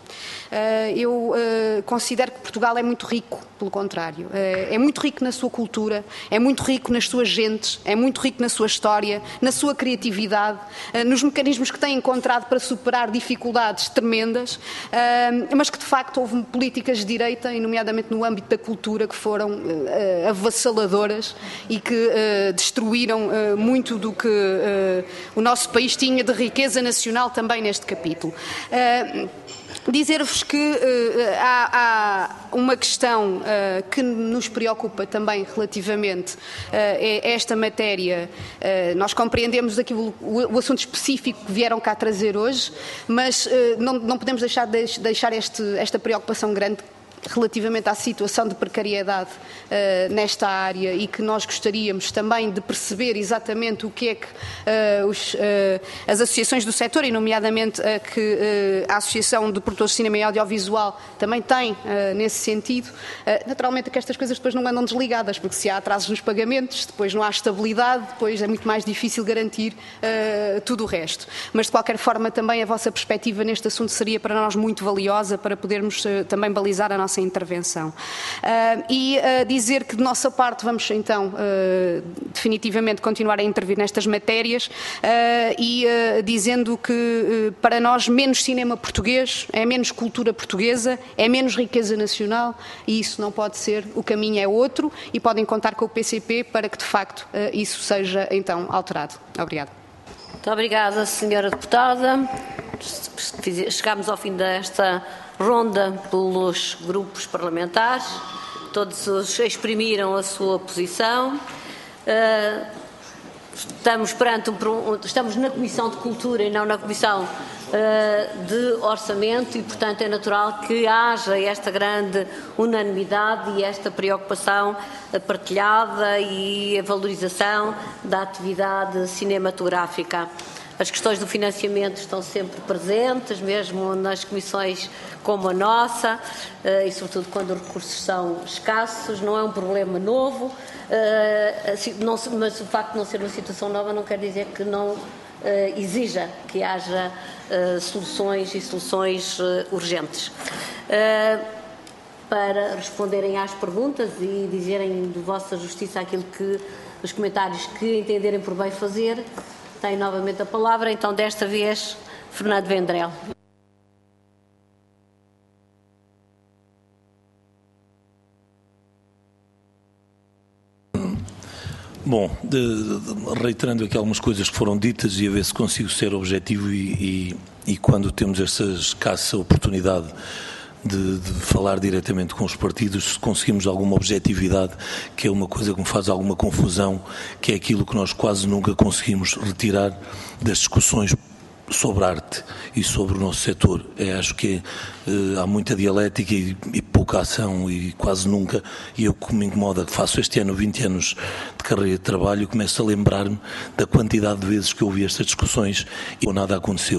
Eu considero que Portugal é muito rico, pelo contrário. É muito rico na sua cultura, é muito rico nas suas gentes, é muito rico na sua história, na sua criatividade, nos mecanismos que tem encontrado para superar dificuldades tremendas, mas que de facto houve políticas de direita, e nomeadamente no âmbito da cultura, que foram avassaladoras e que destruíram muito do que o nosso país tinha de riqueza nacional também neste capítulo. Dizer-vos que uh, há, há uma questão uh, que nos preocupa também relativamente uh, a esta matéria. Uh, nós compreendemos aquilo, o, o assunto específico que vieram cá trazer hoje, mas uh, não, não podemos deixar de deixar este, esta preocupação grande relativamente à situação de precariedade uh, nesta área, e que nós gostaríamos também de perceber exatamente o que é que uh, os, uh, as associações do setor, e nomeadamente a, que, uh, a Associação de Produtores de Cinema e Audiovisual também tem uh, nesse sentido. Uh, naturalmente que estas coisas depois não andam desligadas, porque se há atrasos nos pagamentos, depois não há estabilidade, depois é muito mais difícil garantir uh, tudo o resto. Mas de qualquer forma também a vossa perspectiva neste assunto seria para nós muito valiosa, para podermos uh, também balizar a nossa intervenção. Uh, e uh, dizer que de nossa parte vamos então uh, definitivamente continuar a intervir nestas matérias, uh, e uh, dizendo que uh, para nós menos cinema português é menos cultura portuguesa, é menos riqueza nacional, e isso não pode ser, o caminho é outro, e podem contar com o P C P para que de facto uh, isso seja então alterado. Obrigada. Muito obrigada, senhora Deputada. Chegámos ao fim desta ronda pelos grupos parlamentares, todos os exprimiram a sua posição. Estamos perante um, estamos na Comissão de Cultura e não na Comissão de Orçamento, e portanto é natural que haja esta grande unanimidade e esta preocupação partilhada e a valorização da atividade cinematográfica. As questões do financiamento estão sempre presentes, mesmo nas comissões como a nossa, e sobretudo quando os recursos são escassos. Não é um problema novo, mas o facto de não ser uma situação nova não quer dizer que não exija que haja soluções e soluções urgentes. Para responderem às perguntas e dizerem de vossa justiça aquilo que, os comentários que entenderem por bem fazer, tem novamente a palavra, então desta vez, Fernando Vendrell. Bom, de, de, reiterando aqui algumas coisas que foram ditas e a ver se consigo ser objetivo e, e, e quando temos esta escassa oportunidade De, de falar diretamente com os partidos, se conseguimos alguma objetividade, que é uma coisa que me faz alguma confusão, que é aquilo que nós quase nunca conseguimos retirar das discussões sobre arte e sobre o nosso setor. É, acho que é, há muita dialética e, e pouca ação, e quase nunca, e eu, que me incomoda, que faço este ano vinte anos de carreira de trabalho, começo a lembrar-me da quantidade de vezes que eu ouvi estas discussões e nada aconteceu.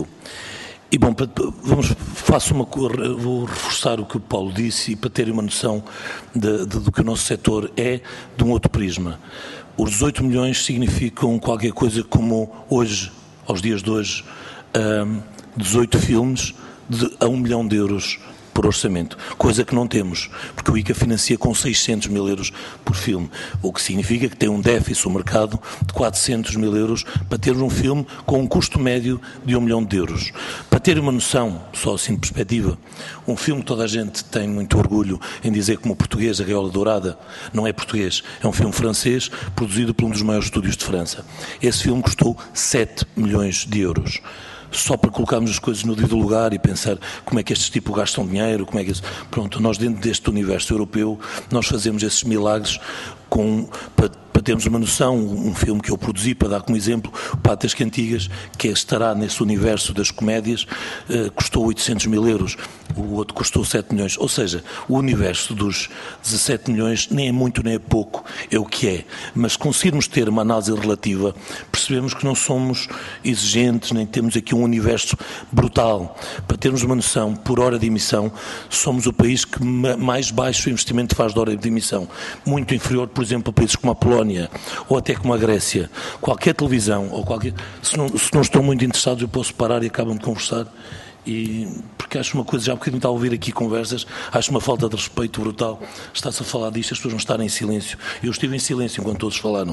E bom, vamos, faço uma, vou reforçar o que o Paulo disse, e para terem uma noção de, de, do que o nosso setor é, de um outro prisma. Os dezoito milhões significam qualquer coisa como hoje, aos dias de hoje, um, dezoito filmes de, a um milhão de euros por orçamento, coisa que não temos, porque o I C A financia com seiscentos mil euros por filme, o que significa que tem um déficit no mercado de quatrocentos mil euros para ter um filme com um custo médio de um milhão de euros. Para ter uma noção, só assim de perspectiva, um filme que toda a gente tem muito orgulho em dizer como português, A Gaiola Dourada, não é português, é um filme francês produzido por um dos maiores estúdios de França. Esse filme custou sete milhões de euros. Só para colocarmos as coisas no devido lugar e pensar como é que estes tipos gastam dinheiro, como é que... Pronto, nós dentro deste universo europeu, nós fazemos esses milagres com... Para, para termos uma noção, um filme que eu produzi, para dar como exemplo, o Patas Cantigas, que estará nesse universo das comédias, eh, custou oitocentos mil euros, o outro custou sete milhões, ou seja, o universo dos dezassete milhões nem é muito nem é pouco, é o que é, mas conseguirmos ter uma análise relativa, percebemos que não somos exigentes, nem temos aqui um universo brutal. Para termos uma noção, por hora de emissão, somos o país que mais baixo investimento faz de hora de emissão, muito inferior, por exemplo, a países como a Polónia, ou até como a Grécia. Qualquer televisão, ou qualquer... Se não, se não estão muito interessados, eu posso parar e acabam de conversar E, porque acho uma coisa, já há bocadinho estava a ouvir aqui conversas, acho uma falta de respeito brutal. Está-se a falar disto, as pessoas não estarem em silêncio. Eu estive em silêncio enquanto todos falaram.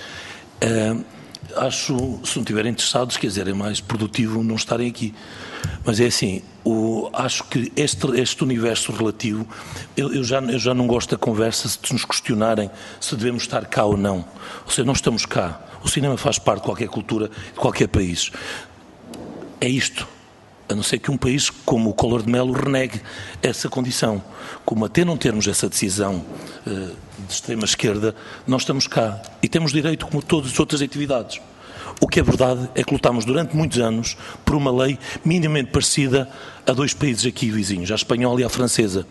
Uh, acho, se não estiverem interessados, quer dizer, é mais produtivo não estarem aqui. Mas é assim, o, acho que este, este universo relativo, eu, eu, já, eu já não gosto da conversa se nos questionarem se devemos estar cá ou não. Ou seja, não estamos cá. O cinema faz parte de qualquer cultura, de qualquer país. É isto. A não ser que um país como o Collor de Mello renegue essa condição. Como até não termos essa decisão uh, de extrema-esquerda, nós estamos cá. E temos direito como todas as outras atividades. O que é verdade é que lutámos durante muitos anos por uma lei minimamente parecida a dois países aqui vizinhos, a espanhola e a francesa,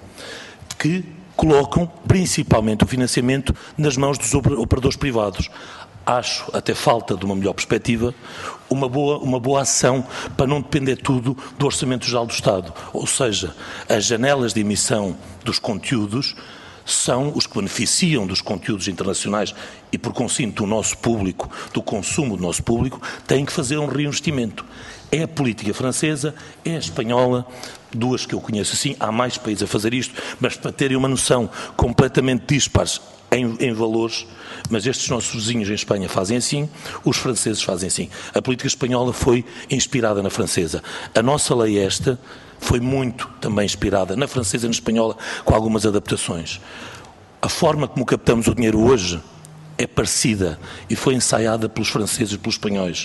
que colocam principalmente o financiamento nas mãos dos operadores privados. Acho, até falta de uma melhor perspectiva, uma boa, uma boa ação para não depender tudo do Orçamento Geral do Estado. Ou seja, as janelas de emissão dos conteúdos são os que beneficiam dos conteúdos internacionais e, por consinto, do nosso público, do consumo do nosso público, têm que fazer um reinvestimento. É a política francesa, é a espanhola, duas que eu conheço assim, há mais países a fazer isto, mas para terem uma noção completamente dispares Em, em valores, mas estes nossos vizinhos em Espanha fazem assim, os franceses fazem assim. A política espanhola foi inspirada na francesa. A nossa lei esta foi muito também inspirada na francesa e na espanhola, com algumas adaptações. A forma como captamos o dinheiro hoje é parecida e foi ensaiada pelos franceses e pelos espanhóis.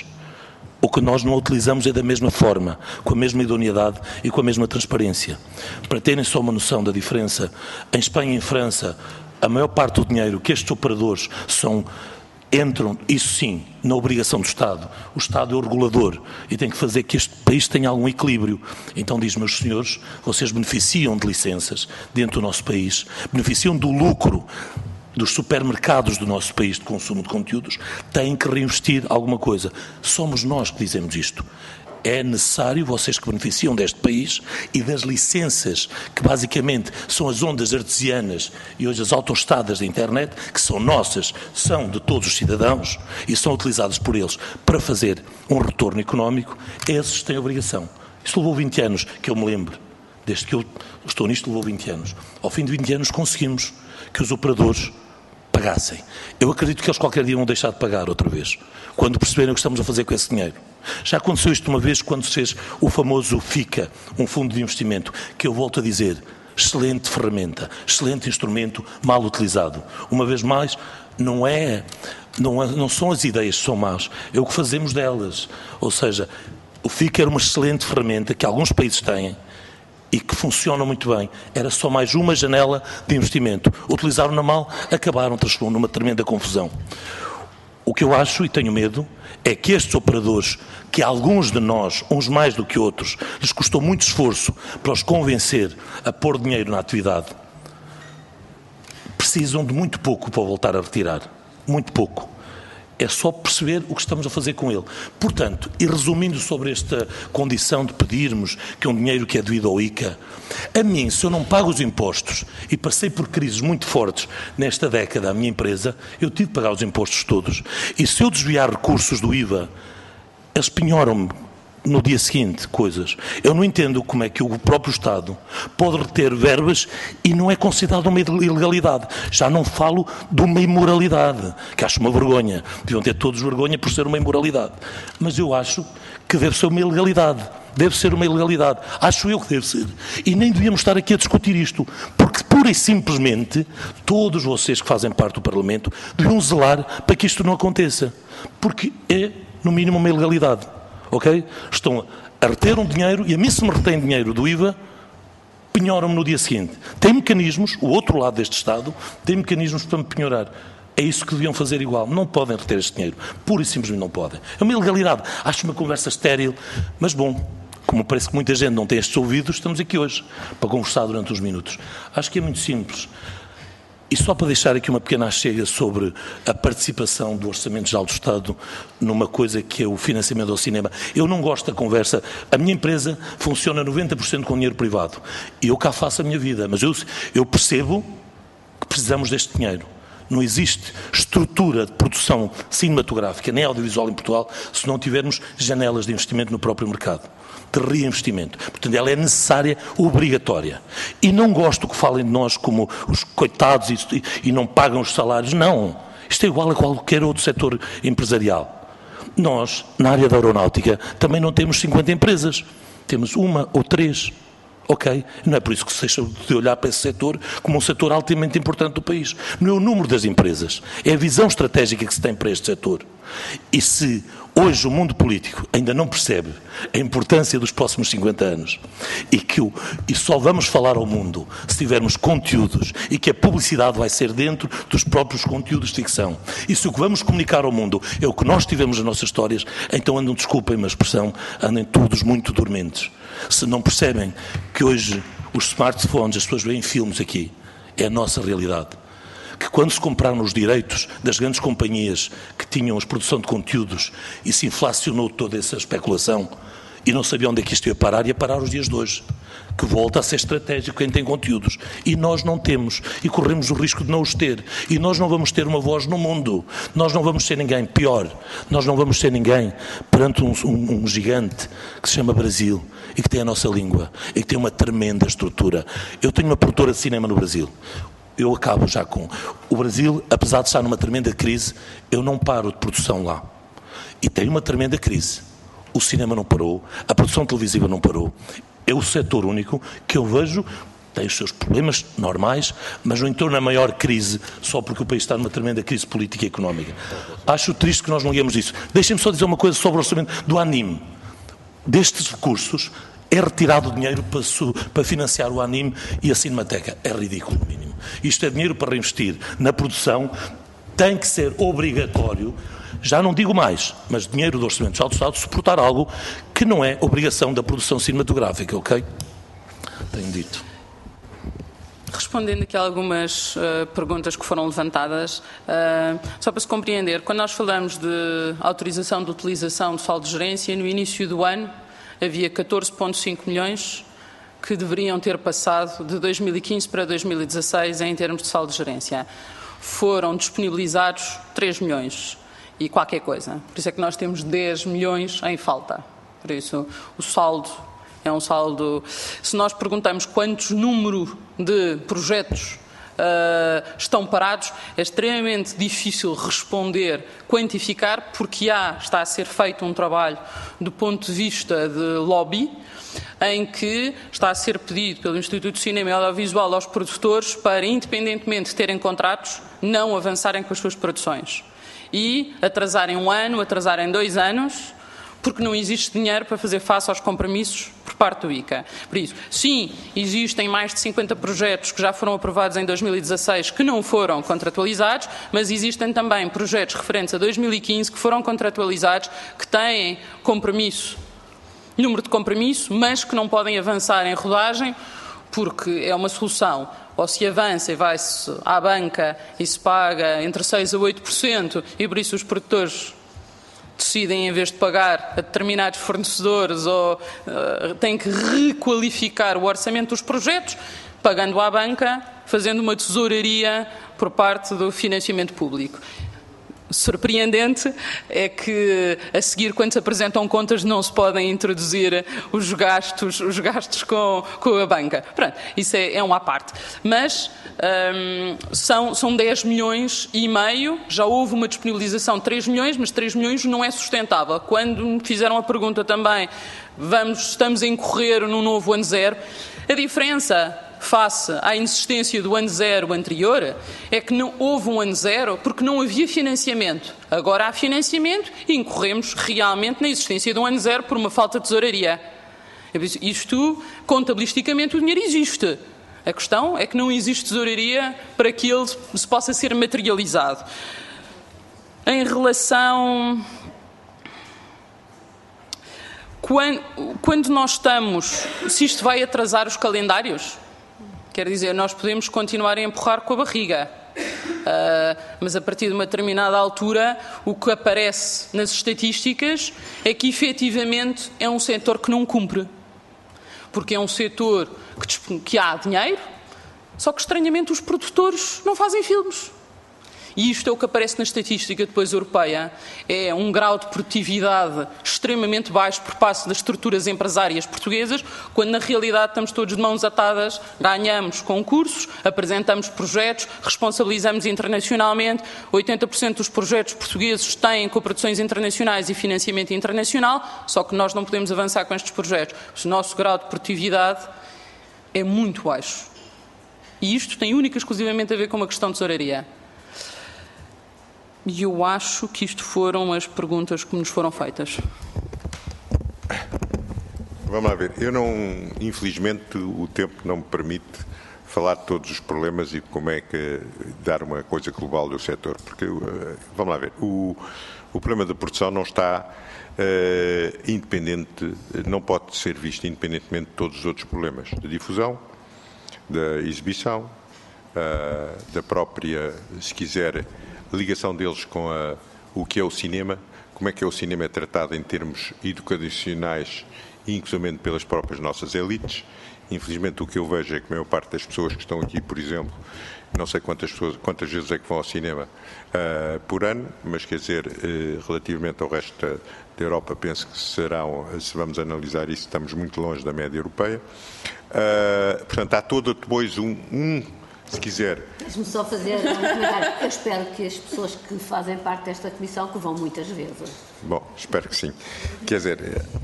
O que nós não utilizamos é da mesma forma, com a mesma idoneidade e com a mesma transparência. Para terem só uma noção da diferença, em Espanha e em França, a maior parte do dinheiro que estes operadores são, entram, isso sim, na obrigação do Estado. O Estado é o regulador e tem que fazer que este país tenha algum equilíbrio. Então diz, meus senhores, vocês beneficiam de licenças dentro do nosso país, beneficiam do lucro dos supermercados do nosso país de consumo de conteúdos, têm que reinvestir alguma coisa. Somos nós que dizemos isto. É necessário, vocês que beneficiam deste país e das licenças, que basicamente são as ondas artesianas e hoje as autoestradas da internet, que são nossas, são de todos os cidadãos e são utilizadas por eles para fazer um retorno económico, esses têm obrigação. Isto levou vinte anos, que eu me lembro, desde que eu estou nisto levou vinte anos. Ao fim de vinte anos conseguimos que os operadores pagassem. Eu acredito que eles qualquer dia vão deixar de pagar outra vez, quando perceberem o que estamos a fazer com esse dinheiro. Já aconteceu isto uma vez quando se fez o famoso FICA, um fundo de investimento, que eu volto a dizer, excelente ferramenta, excelente instrumento, mal utilizado. Uma vez mais, não é, não, é, não são as ideias que são más, é o que fazemos delas. Ou seja, o FICA era uma excelente ferramenta que alguns países têm e que funciona muito bem. Era só mais uma janela de investimento. Utilizaram-na mal, acabaram, transformando numa tremenda confusão. O que eu acho, e tenho medo, é que estes operadores, que alguns de nós, uns mais do que outros, lhes custou muito esforço para os convencer a pôr dinheiro na atividade, precisam de muito pouco para voltar a retirar. Muito pouco. É só perceber o que estamos a fazer com ele. Portanto, e resumindo sobre esta condição de pedirmos que é um dinheiro que é devido ao I C A, a mim, se eu não pago os impostos, e passei por crises muito fortes nesta década, a minha empresa, eu tive de pagar os impostos todos, e se eu desviar recursos do I V A, eles penhoram-me no dia seguinte coisas. Eu não entendo como é que o próprio Estado pode reter verbas e não é considerado uma ilegalidade. Já não falo de uma imoralidade, que acho uma vergonha. Deviam ter todos vergonha por ser uma imoralidade. Mas eu acho que deve ser uma ilegalidade. Deve ser uma ilegalidade. Acho eu que deve ser. E nem devíamos estar aqui a discutir isto, porque pura e simplesmente todos vocês que fazem parte do Parlamento deviam zelar para que isto não aconteça. Porque é, no mínimo, uma ilegalidade. Ok? Estão a reter um dinheiro e a mim se me retém dinheiro do I V A, penhoram-me no dia seguinte. Tem mecanismos, o outro lado deste Estado, tem mecanismos para me penhorar. É isso que deviam fazer igual. Não podem reter este dinheiro. Pura e simplesmente não podem. É uma ilegalidade. Acho uma conversa estéril, mas bom, como parece que muita gente não tem estes ouvidos, estamos aqui hoje para conversar durante uns minutos. Acho que é muito simples. E só para deixar aqui uma pequena chega sobre a participação do Orçamento Geral do Estado numa coisa que é o financiamento ao cinema. Eu não gosto da conversa. A minha empresa funciona noventa por cento com dinheiro privado. E eu cá faço a minha vida. Mas eu, eu percebo que precisamos deste dinheiro. Não existe estrutura de produção cinematográfica nem audiovisual em Portugal se não tivermos janelas de investimento no próprio mercado, de reinvestimento. Portanto, ela é necessária, obrigatória. E não gosto que falem de nós como os coitados e, e não pagam os salários. Não. Isto é igual a qualquer outro setor empresarial. Nós, na área da aeronáutica, também não temos cinquenta empresas. Temos uma ou três. Ok? Não é por isso que se deixa de olhar para esse setor como um setor altamente importante do país. Não é o número das empresas, é a visão estratégica que se tem para este setor. E se hoje o mundo político ainda não percebe a importância dos próximos cinquenta anos e que o, e só vamos falar ao mundo se tivermos conteúdos e que a publicidade vai ser dentro dos próprios conteúdos de ficção, e se o que vamos comunicar ao mundo é o que nós tivemos nas nossas histórias, então andam, desculpem-me a expressão, andem todos muito dormentes. Se não percebem que hoje os smartphones, as pessoas veem filmes aqui, é a nossa realidade. Que quando se compraram os direitos das grandes companhias que tinham a produção de conteúdos e se inflacionou toda essa especulação e não sabia onde é que isto ia parar, ia parar os dias de hoje. Que volta a ser estratégico quem tem conteúdos. E nós não temos. E corremos o risco de não os ter. E nós não vamos ter uma voz no mundo. Nós não vamos ser ninguém. Pior, nós não vamos ser ninguém perante um, um, um gigante que se chama Brasil e que tem a nossa língua e que tem uma tremenda estrutura. Eu tenho uma produtora de cinema no Brasil. Eu acabo já com... O Brasil, apesar de estar numa tremenda crise, eu não paro de produção lá. E tem uma tremenda crise. O cinema não parou, a produção televisiva não parou. É o setor único que eu vejo, tem os seus problemas normais, mas não entrou na maior crise só porque o país está numa tremenda crise política e económica. Acho triste que nós não ligamos isso. Deixem-me só dizer uma coisa sobre o orçamento do anime. Destes recursos é retirado dinheiro para, su, para financiar o anime e a Cinemateca. É ridículo, no mínimo. Isto é dinheiro para reinvestir na produção, tem que ser obrigatório. Já não digo mais, mas dinheiro do Orçamento Geral do Estado suportar algo que não é obrigação da produção cinematográfica, ok? Tenho dito. Respondendo aqui a algumas uh, perguntas que foram levantadas, uh, só para se compreender, quando nós falamos de autorização de utilização de saldo de gerência, no início do ano havia catorze vírgula cinco milhões que deveriam ter passado de dois mil e quinze para dois mil e dezasseis em termos de saldo de gerência. Foram disponibilizados três milhões. E qualquer coisa. Por isso é que nós temos dez milhões em falta. Por isso, o saldo é um saldo... Se nós perguntamos quantos número de projetos uh, estão parados, é extremamente difícil responder, quantificar, porque há, está a ser feito um trabalho do ponto de vista de lobby, em que está a ser pedido pelo Instituto de Cinema e Audiovisual aos produtores para, independentemente de terem contratos, não avançarem com as suas produções. E atrasarem um ano, atrasarem dois anos, porque não existe dinheiro para fazer face aos compromissos por parte do I C A. Por isso, sim, existem mais de cinquenta projetos que já foram aprovados em dois mil e dezasseis que não foram contratualizados, mas existem também projetos referentes a dois mil e quinze que foram contratualizados, que têm compromisso, número de compromisso, mas que não podem avançar em rodagem, porque é uma solução. Ou se avança e vai-se à banca e se paga entre seis a oito por cento e por isso os produtores decidem, em vez de pagar a determinados fornecedores ou uh, têm que requalificar o orçamento dos projetos, pagando à banca, fazendo uma tesouraria por parte do financiamento público. Surpreendente é que, a seguir, quando se apresentam contas, não se podem introduzir os gastos, os gastos com, com a banca. Pronto, isso é, é uma à parte. Mas hum, são, são dez milhões e meio, já houve uma disponibilização de três milhões, mas três milhões não é sustentável. Quando me fizeram a pergunta também, vamos, estamos a incorrer num novo ano zero, a diferença face à insistência do ano zero anterior, é que não houve um ano zero porque não havia financiamento. Agora há financiamento e incorremos realmente na existência de um ano zero por uma falta de tesouraria. Isto, contabilisticamente, o dinheiro existe. A questão é que não existe tesouraria para que ele se possa ser materializado. Em relação... Quando, quando nós estamos... Se isto vai atrasar os calendários... Quer dizer, nós podemos continuar a empurrar com a barriga, uh, mas a partir de uma determinada altura o que aparece nas estatísticas é que efetivamente é um setor que não cumpre, porque é um setor que, que há dinheiro, só que estranhamente os produtores não fazem filmes. E isto é o que aparece na estatística depois europeia. É um grau de produtividade extremamente baixo por parte das estruturas empresárias portuguesas, quando na realidade estamos todos de mãos atadas, ganhamos concursos, apresentamos projetos, responsabilizamos internacionalmente, oitenta por cento dos projetos portugueses têm cooperações internacionais e financiamento internacional, só que nós não podemos avançar com estes projetos. O nosso grau de produtividade é muito baixo. E isto tem única e exclusivamente a ver com uma questão de tesouraria. E eu acho que isto foram as perguntas que nos foram feitas. Vamos lá ver. Eu não, infelizmente, o tempo não me permite falar de todos os problemas e como é que dar uma coisa global do setor. Porque, vamos lá ver, o, o problema da produção não está uh, independente, não pode ser visto independentemente de todos os outros problemas. Da difusão, da exibição, uh, da própria, se quiser, ligação deles com a, o que é o cinema, como é que é o cinema é tratado em termos educacionais e inclusivamente pelas próprias nossas elites. Infelizmente o que eu vejo é que a maior parte das pessoas que estão aqui, por exemplo, não sei quantas, pessoas, quantas vezes é que vão ao cinema uh, por ano, mas quer dizer, uh, relativamente ao resto da, da Europa, penso que serão, se vamos analisar isso, estamos muito longe da média europeia. Uh, portanto, há todo depois um, um se quiser... Deixe-me só fazer um comentário. Eu espero que as pessoas que fazem parte desta comissão que vão muitas vezes. Bom, espero que sim. Quer dizer...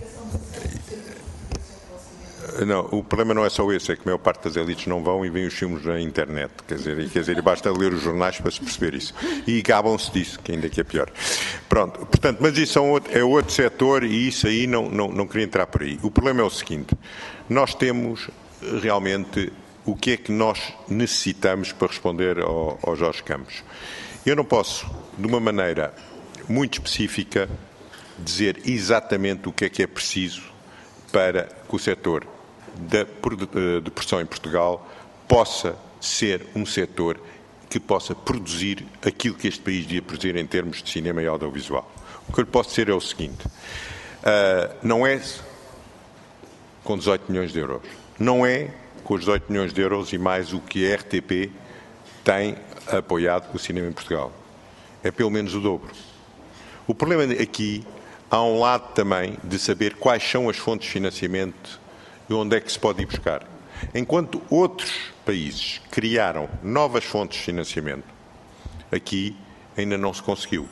Não, o problema não é só esse, é que a maior parte das elites não vão e veem os filmes na internet, quer dizer, e, quer dizer, e basta ler os jornais para se perceber isso. E gabam-se disso, que ainda que é pior. Pronto, portanto, mas isso é outro, é outro setor e isso aí não, não, não queria entrar por aí. O problema é o seguinte, nós temos realmente o que é que nós necessitamos para responder ao, ao Jorge Campos. Eu não posso, de uma maneira muito específica, dizer exatamente o que é que é preciso para que o setor da, de produção em Portugal possa ser um setor que possa produzir aquilo que este país devia produzir em termos de cinema e audiovisual. O que eu lhe posso dizer é o seguinte, uh, não é com dezoito milhões de euros, não é com os dezoito milhões de euros e mais o que a R T P tem apoiado o cinema em Portugal. É pelo menos o dobro. O problema aqui, há um lado também de saber quais são as fontes de financiamento e onde é que se pode ir buscar. Enquanto outros países criaram novas fontes de financiamento, aqui ainda não se conseguiu.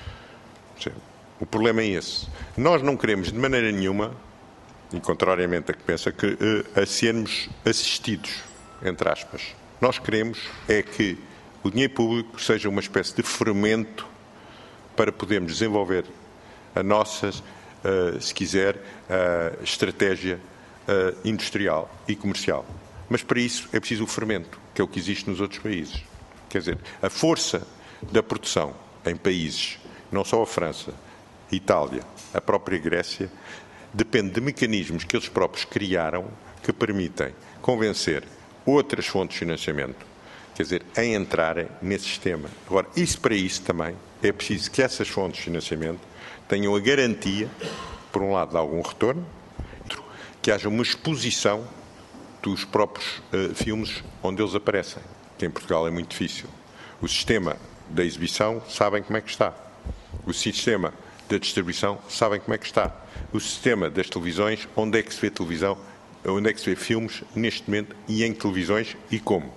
O problema é esse. Nós não queremos de maneira nenhuma, e contrariamente a que pensa, que uh, a sermos assistidos, entre aspas. Nós queremos é que o dinheiro público seja uma espécie de fermento para podermos desenvolver a nossa, uh, se quiser, uh, estratégia uh, industrial e comercial. Mas para isso é preciso o fermento, que é o que existe nos outros países. Quer dizer, a força da produção em países, não só a França, a Itália, a própria Grécia, depende de mecanismos que eles próprios criaram que permitem convencer outras fontes de financiamento, quer dizer, a entrarem nesse sistema. Agora, isso para isso também é preciso que essas fontes de financiamento tenham a garantia, por um lado, de algum retorno, que haja uma exposição dos próprios uh, filmes onde eles aparecem, que em Portugal é muito difícil. O sistema da exibição sabem como é que está. O sistema da distribuição sabem como é que está. O sistema das televisões, onde é que se vê televisão, onde é que se vê filmes neste momento e em televisões e como.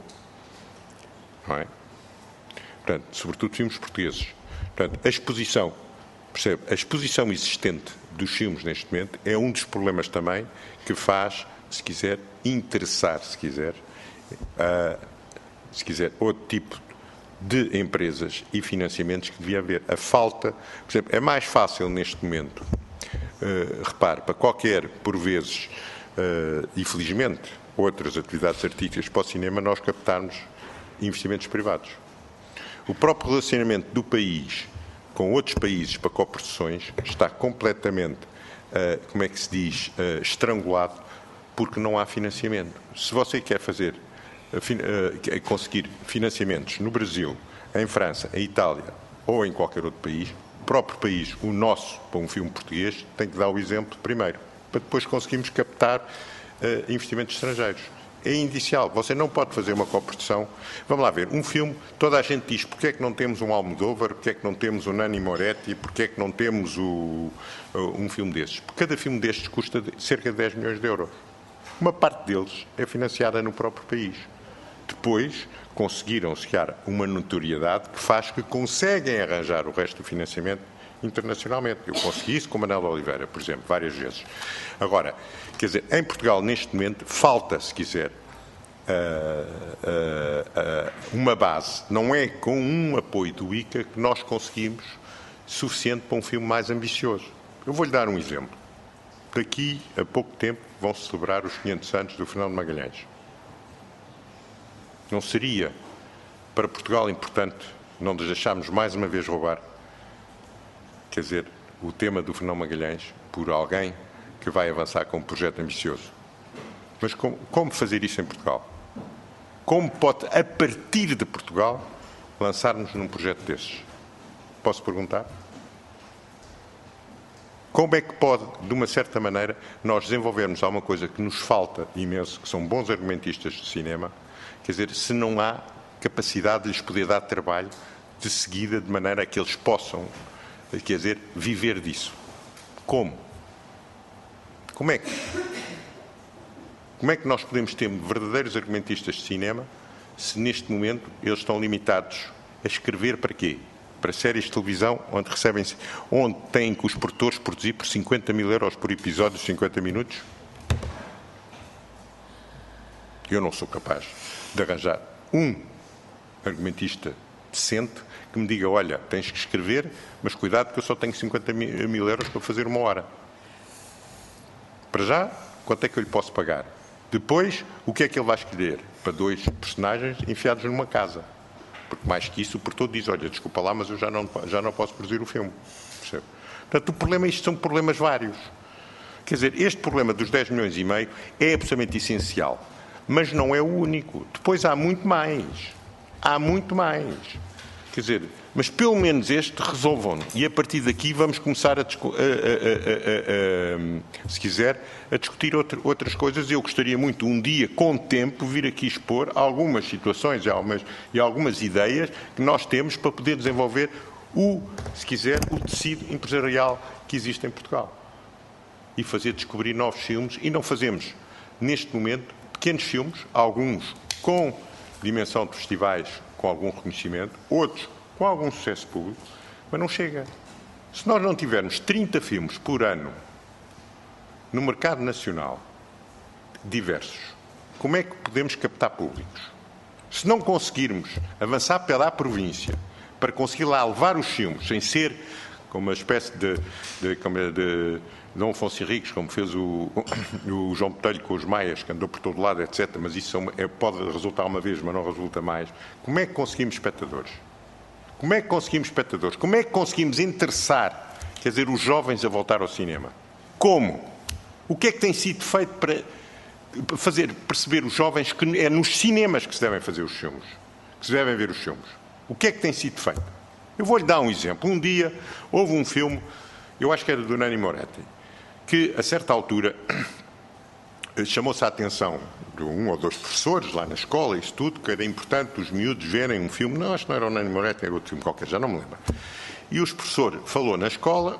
Não é? Portanto, sobretudo filmes portugueses. Portanto, a exposição, percebe? A exposição existente dos filmes neste momento é um dos problemas também que faz, se quiser, interessar, se quiser, uh, se quiser, outro tipo de empresas e financiamentos que devia haver. A falta, por exemplo, é mais fácil neste momento, uh, repare, para qualquer, por vezes, uh, infelizmente, outras atividades artísticas para o cinema, nós captarmos investimentos privados. O próprio relacionamento do país com outros países para cooperações está completamente, uh, como é que se diz, uh, estrangulado, porque não há financiamento. Se você quer fazer, uh, fin uh, conseguir financiamentos no Brasil, em França, em Itália ou em qualquer outro país, o próprio país, o nosso, para um filme português, tem que dar o exemplo primeiro, para depois conseguirmos captar uh, investimentos estrangeiros. É indicial. Você não pode fazer uma coprodução. Vamos lá ver, um filme, toda a gente diz porque é que não temos um Almodóvar, porque é que não temos um Nanni Moretti, porque é que não temos o, um filme destes. Porque cada filme destes custa cerca de dez milhões de euros. Uma parte deles é financiada no próprio país. Depois conseguiram chegar uma notoriedade que faz que conseguem arranjar o resto do financiamento internacionalmente. Eu consegui isso com Manuel Oliveira, por exemplo, várias vezes. Agora, quer dizer, em Portugal, neste momento, falta, se quiser, uh, uh, uh, uma base. Não é com um apoio do I C A que nós conseguimos suficiente para um filme mais ambicioso. Eu vou-lhe dar um exemplo. Daqui a pouco tempo vão -se celebrar os quinhentos anos do Fernão de Magalhães. Não seria para Portugal importante não nos deixarmos mais uma vez roubar, quer dizer, o tema do Fernão Magalhães por alguém que vai avançar com um projeto ambicioso? Mas como, como fazer isso em Portugal? Como pode, a partir de Portugal, lançar-nos num projeto desses? Posso perguntar? Como é que pode, de uma certa maneira, nós desenvolvermos alguma coisa que nos falta imenso, que são bons argumentistas de cinema, quer dizer, se não há capacidade de lhes poder dar trabalho de seguida, de maneira a que eles possam, quer dizer, viver disso? Como? Como é que? Como é que nós podemos ter verdadeiros argumentistas de cinema se neste momento eles estão limitados a escrever para quê? Para séries de televisão onde recebem, onde têm que os produtores produzir por cinquenta mil euros por episódio de cinquenta minutos? Eu não sou capaz de arranjar um argumentista decente que me diga, olha, tens que escrever, mas cuidado que eu só tenho cinquenta mil euros para fazer uma hora. Para já, quanto é que eu lhe posso pagar? Depois, o que é que ele vai escolher? Para dois personagens enfiados numa casa. Porque mais que isso, o produtor diz, olha, desculpa lá, mas eu já não, já não posso produzir o filme. Percebe? Portanto, o problema, isto são problemas vários. Quer dizer, este problema dos dez milhões e meio é absolutamente essencial. Mas não é o único. Depois há muito mais. Há muito mais. Quer dizer, mas pelo menos este resolvam-no. E a partir daqui vamos começar, a, a, a, a, a, a, se quiser, a discutir outra, outras coisas. Eu gostaria muito, um dia, com tempo, vir aqui expor algumas situações e algumas, e algumas ideias que nós temos para poder desenvolver o, se quiser, o tecido empresarial que existe em Portugal. E fazer descobrir novos filmes. E não fazemos, neste momento, pequenos filmes, alguns com dimensão de festivais, com algum reconhecimento, outros com algum sucesso público, mas não chega. Se nós não tivermos trinta filmes por ano no mercado nacional, diversos, como é que podemos captar públicos? Se não conseguirmos avançar pela província para conseguir lá levar os filmes, sem ser como uma espécie de, de, de, de Dom Afonso Henriques, como fez o, o João Botelho com os Maias, que andou por todo lado, etcétera, mas isso é, pode resultar uma vez, mas não resulta mais. Como é que conseguimos espectadores? Como é que conseguimos espectadores? Como é que conseguimos interessar, quer dizer, os jovens a voltar ao cinema? Como? O que é que tem sido feito para fazer perceber os jovens que é nos cinemas que se devem fazer os filmes, que se devem ver os filmes? O que é que tem sido feito? Eu vou-lhe dar um exemplo. Um dia houve um filme, eu acho que era do Nanni Moretti, que a certa altura chamou-se a atenção de um ou dois professores lá na escola, isso tudo, que era importante os miúdos verem um filme. Não, acho que não era o Nanni Moretti, era outro filme qualquer, já não me lembro. E o professor falou na escola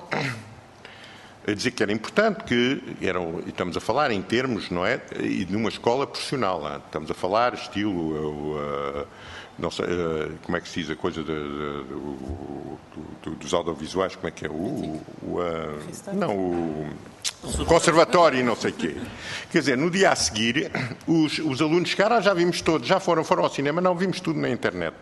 a dizer que era importante, que eram, estamos a falar em termos, não é, e de uma escola profissional, não? Estamos a falar estilo, uh, não sei, uh, como é que se diz a coisa de, de, de, de, dos audiovisuais, como é que é? O, o, uh, não, o conservatório e não sei o quê. Quer dizer, no dia a seguir, os, os alunos chegaram, ah, já vimos todos, já foram, foram ao cinema, não, vimos tudo na internet.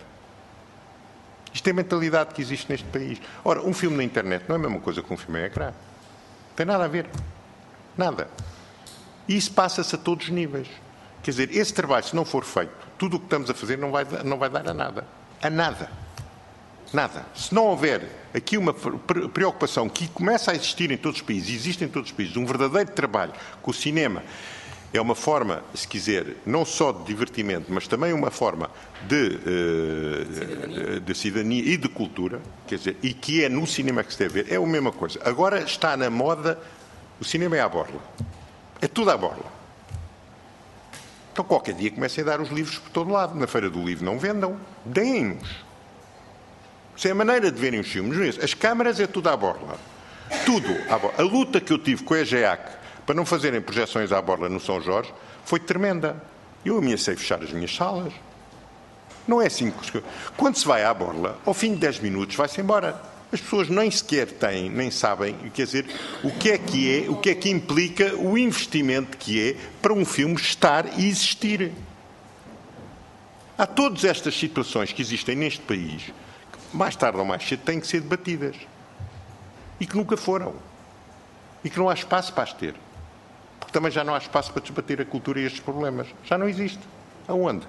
Isto é a mentalidade que existe neste país. Ora, um filme na internet não é a mesma coisa que um filme em ecrã. Não tem nada a ver. Nada. E isso passa-se a todos os níveis. Quer dizer, esse trabalho, se não for feito, tudo o que estamos a fazer não vai, não vai dar a nada. A nada. Nada. Se não houver aqui uma preocupação que começa a existir em todos os países, existe em todos os países, um verdadeiro trabalho com o cinema, é uma forma, se quiser, não só de divertimento, mas também uma forma de, uh, cidadania. de cidadania e de cultura, quer dizer, e que é no cinema que se deve ver, é a mesma coisa. Agora está na moda, o cinema é à borla. É tudo à borla. Então, qualquer dia comecem a dar os livros por todo lado. Na Feira do Livro não vendam. Deem-nos. Isso é a maneira de verem os filmes. As câmaras é tudo à borla. Tudo à borla. A luta que eu tive com a EGEAC para não fazerem projeções à borla no São Jorge foi tremenda. Eu ameacei fechar as minhas salas. Não é assim. Quando se vai à borla, ao fim de dez minutos vai-se embora. As pessoas nem sequer têm, nem sabem, quer dizer, o que é que é, o que é que implica o investimento que é para um filme estar e existir. Há todas estas situações que existem neste país, que mais tarde ou mais cedo têm que ser debatidas. E que nunca foram. E que não há espaço para as ter. Porque também já não há espaço para debater a cultura e estes problemas. Já não existe. Aonde?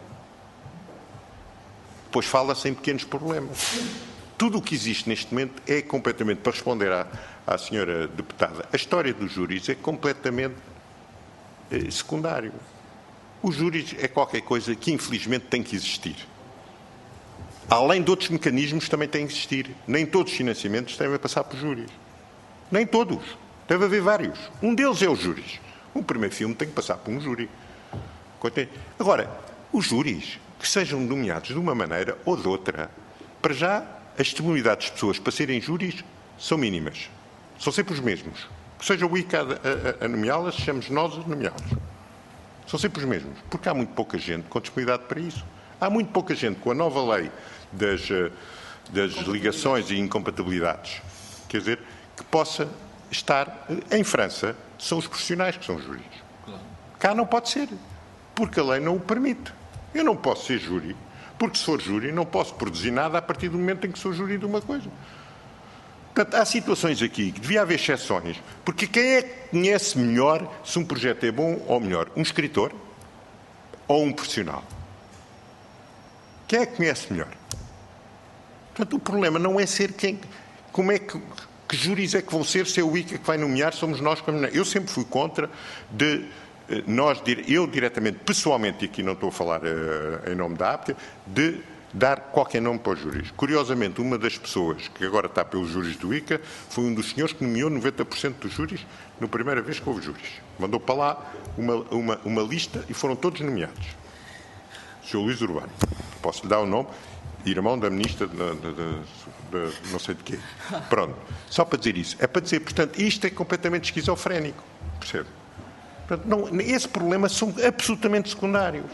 Depois fala-se em pequenos problemas. Tudo o que existe neste momento é completamente, para responder à, à senhora deputada, a história dos júris é completamente eh, secundário. Os júris é qualquer coisa que infelizmente tem que existir. Além de outros mecanismos também tem que existir. Nem todos os financiamentos devem passar por júris. Nem todos. Deve haver vários. Um deles é os júris. Um primeiro filme tem que passar por um júri. Agora, os júris que sejam nomeados de uma maneira ou de outra, para já as disponibilidades das pessoas para serem júris são mínimas. São sempre os mesmos. Que seja o I C A a, a, a nomeá-las, sejamos nós a nomeá-las. São sempre os mesmos. Porque há muito pouca gente com disponibilidade para isso. Há muito pouca gente com a nova lei das, das ligações e incompatibilidades, quer dizer, que possa estar... Em França, são os profissionais que são júris. Cá não pode ser, porque a lei não o permite. Eu não posso ser júri, porque se for júri não posso produzir nada a partir do momento em que sou júri de uma coisa. Portanto, há situações aqui que devia haver exceções, porque quem é que conhece melhor se um projeto é bom ou melhor? Um escritor ou um profissional? Quem é que conhece melhor? Portanto, o problema não é ser quem... Como é que... Que júris é que vão ser se é o I C A que vai nomear? Somos nós que vamos nomear. Eu sempre fui contra de... Nós, eu diretamente, pessoalmente, e aqui não estou a falar uh, em nome da A P T, de dar qualquer nome para os júris. Curiosamente, uma das pessoas que agora está pelos júris do I C A foi um dos senhores que nomeou noventa por cento dos júris na primeira vez que houve júris. Mandou para lá uma, uma, uma lista e foram todos nomeados. O senhor Luís Urbano. Posso lhe dar o nome? Irmão da ministra de, de, de, de não sei de quê. Pronto. Só para dizer isso. É para dizer, portanto, isto é completamente esquizofrénico. Percebe? Portanto, não, esse problema são absolutamente secundários.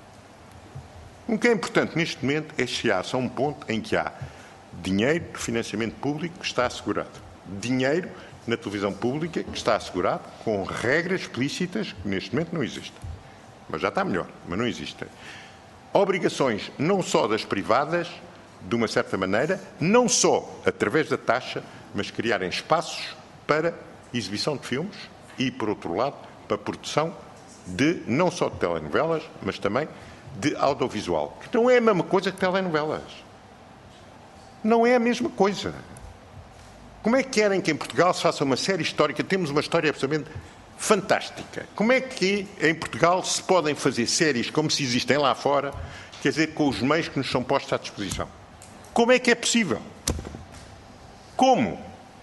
O que é importante neste momento é chegar-se a um ponto em que há dinheiro de financiamento público que está assegurado. Dinheiro na televisão pública que está assegurado com regras explícitas que neste momento não existem. Mas já está melhor, mas não existem. Obrigações não só das privadas, de uma certa maneira, não só através da taxa, mas criarem espaços para exibição de filmes e, por outro lado, para a produção de, não só de telenovelas, mas também de audiovisual. Que não é a mesma coisa que telenovelas. Não é a mesma coisa. Como é que querem que em Portugal se faça uma série histórica? Temos uma história absolutamente fantástica. Como é que em Portugal se podem fazer séries como se existem lá fora, quer dizer, com os meios que nos são postos à disposição? Como é que é possível? Como?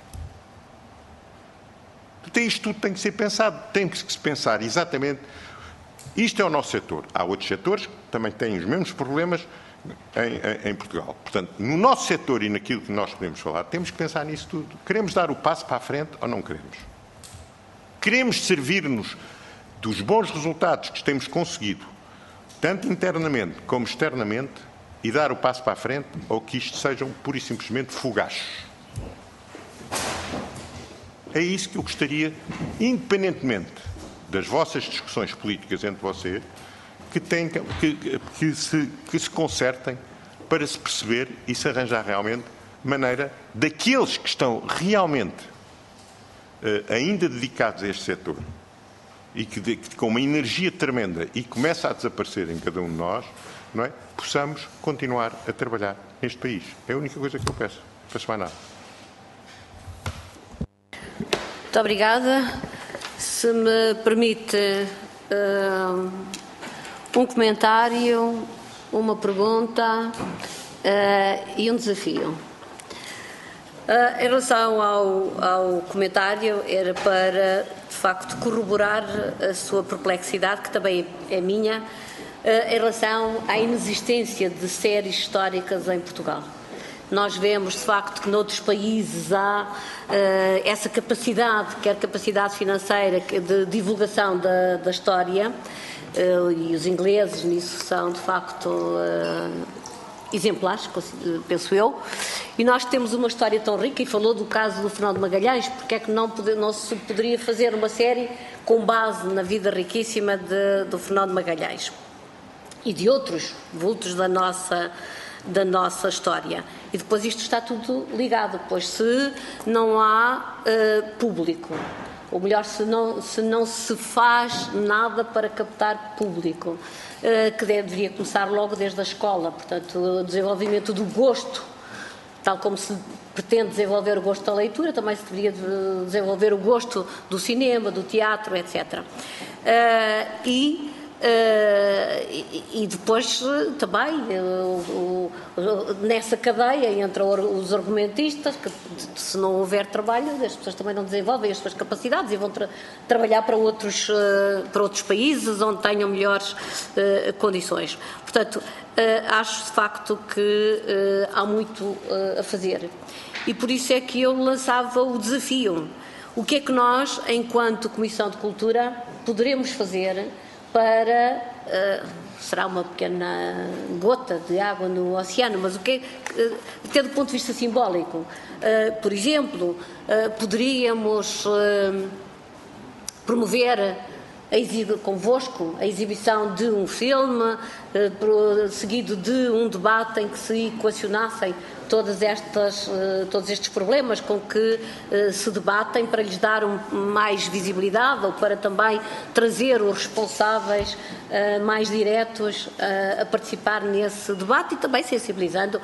Isto tudo tem que ser pensado. Tem que se pensar exatamente. Isto é o nosso setor. Há outros setores que também têm os mesmos problemas em, em, em Portugal. Portanto, no nosso setor e naquilo que nós podemos falar, temos que pensar nisso tudo. Queremos dar o passo para a frente ou não queremos? Queremos servir-nos dos bons resultados que temos conseguido, tanto internamente como externamente, e dar o passo para a frente, ou que isto sejam pura e simplesmente fugazes. É isso que eu gostaria, independentemente das vossas discussões políticas entre vocês, que, tenham, que, que, se, que se consertem para se perceber e se arranjar realmente maneira daqueles que estão realmente uh, ainda dedicados a este setor e que, de, que com uma energia tremenda e começa a desaparecer em cada um de nós, não é? Possamos continuar a trabalhar neste país. É a única coisa que eu peço. Não peço mais nada. Muito obrigada. Se me permite uh, um comentário, uma pergunta uh, e um desafio. Uh, em relação ao, ao comentário, era para, de facto, corroborar a sua perplexidade, que também é minha, em relação à inexistência de séries históricas em Portugal. Nós vemos, de facto, que noutros países há uh, essa capacidade, quer capacidade financeira, de divulgação da, da história, uh, e os ingleses nisso são, de facto, uh, exemplares, penso eu, e nós temos uma história tão rica, e falou do caso do Fernão de Magalhães, porque é que não, pode, não se poderia fazer uma série com base na vida riquíssima de, do Fernão de Magalhães e de outros vultos da nossa da nossa história. E depois isto está tudo ligado, pois se não há uh, público, ou melhor, se não, se não se faz nada para captar público, uh, que deve, deveria começar logo desde a escola, portanto, o desenvolvimento do gosto, tal como se pretende desenvolver o gosto da leitura, também se deveria desenvolver o gosto do cinema, do teatro, etcétera. Uh, e Uh, e, e depois também uh, uh, uh, nessa cadeia entre os argumentistas, que se não houver trabalho as pessoas também não desenvolvem as suas capacidades e vão tra trabalhar para outros, uh, para outros países onde tenham melhores uh, condições. Portanto, uh, acho de facto que uh, há muito uh, a fazer, e por isso é que eu lançava o desafio: o que é que nós, enquanto Comissão de Cultura, poderemos fazer para, uh, será uma pequena gota de água no oceano, mas o que é, uh, até do ponto de vista simbólico, uh, por exemplo, uh, poderíamos uh, promover a exib convosco a exibição de um filme, uh, seguido de um debate em que se equacionassem todas estas, uh, todos estes problemas com que uh, se debatem, para lhes dar um, mais visibilidade, ou para também trazer os responsáveis uh, mais diretos uh, a participar nesse debate, e também sensibilizando.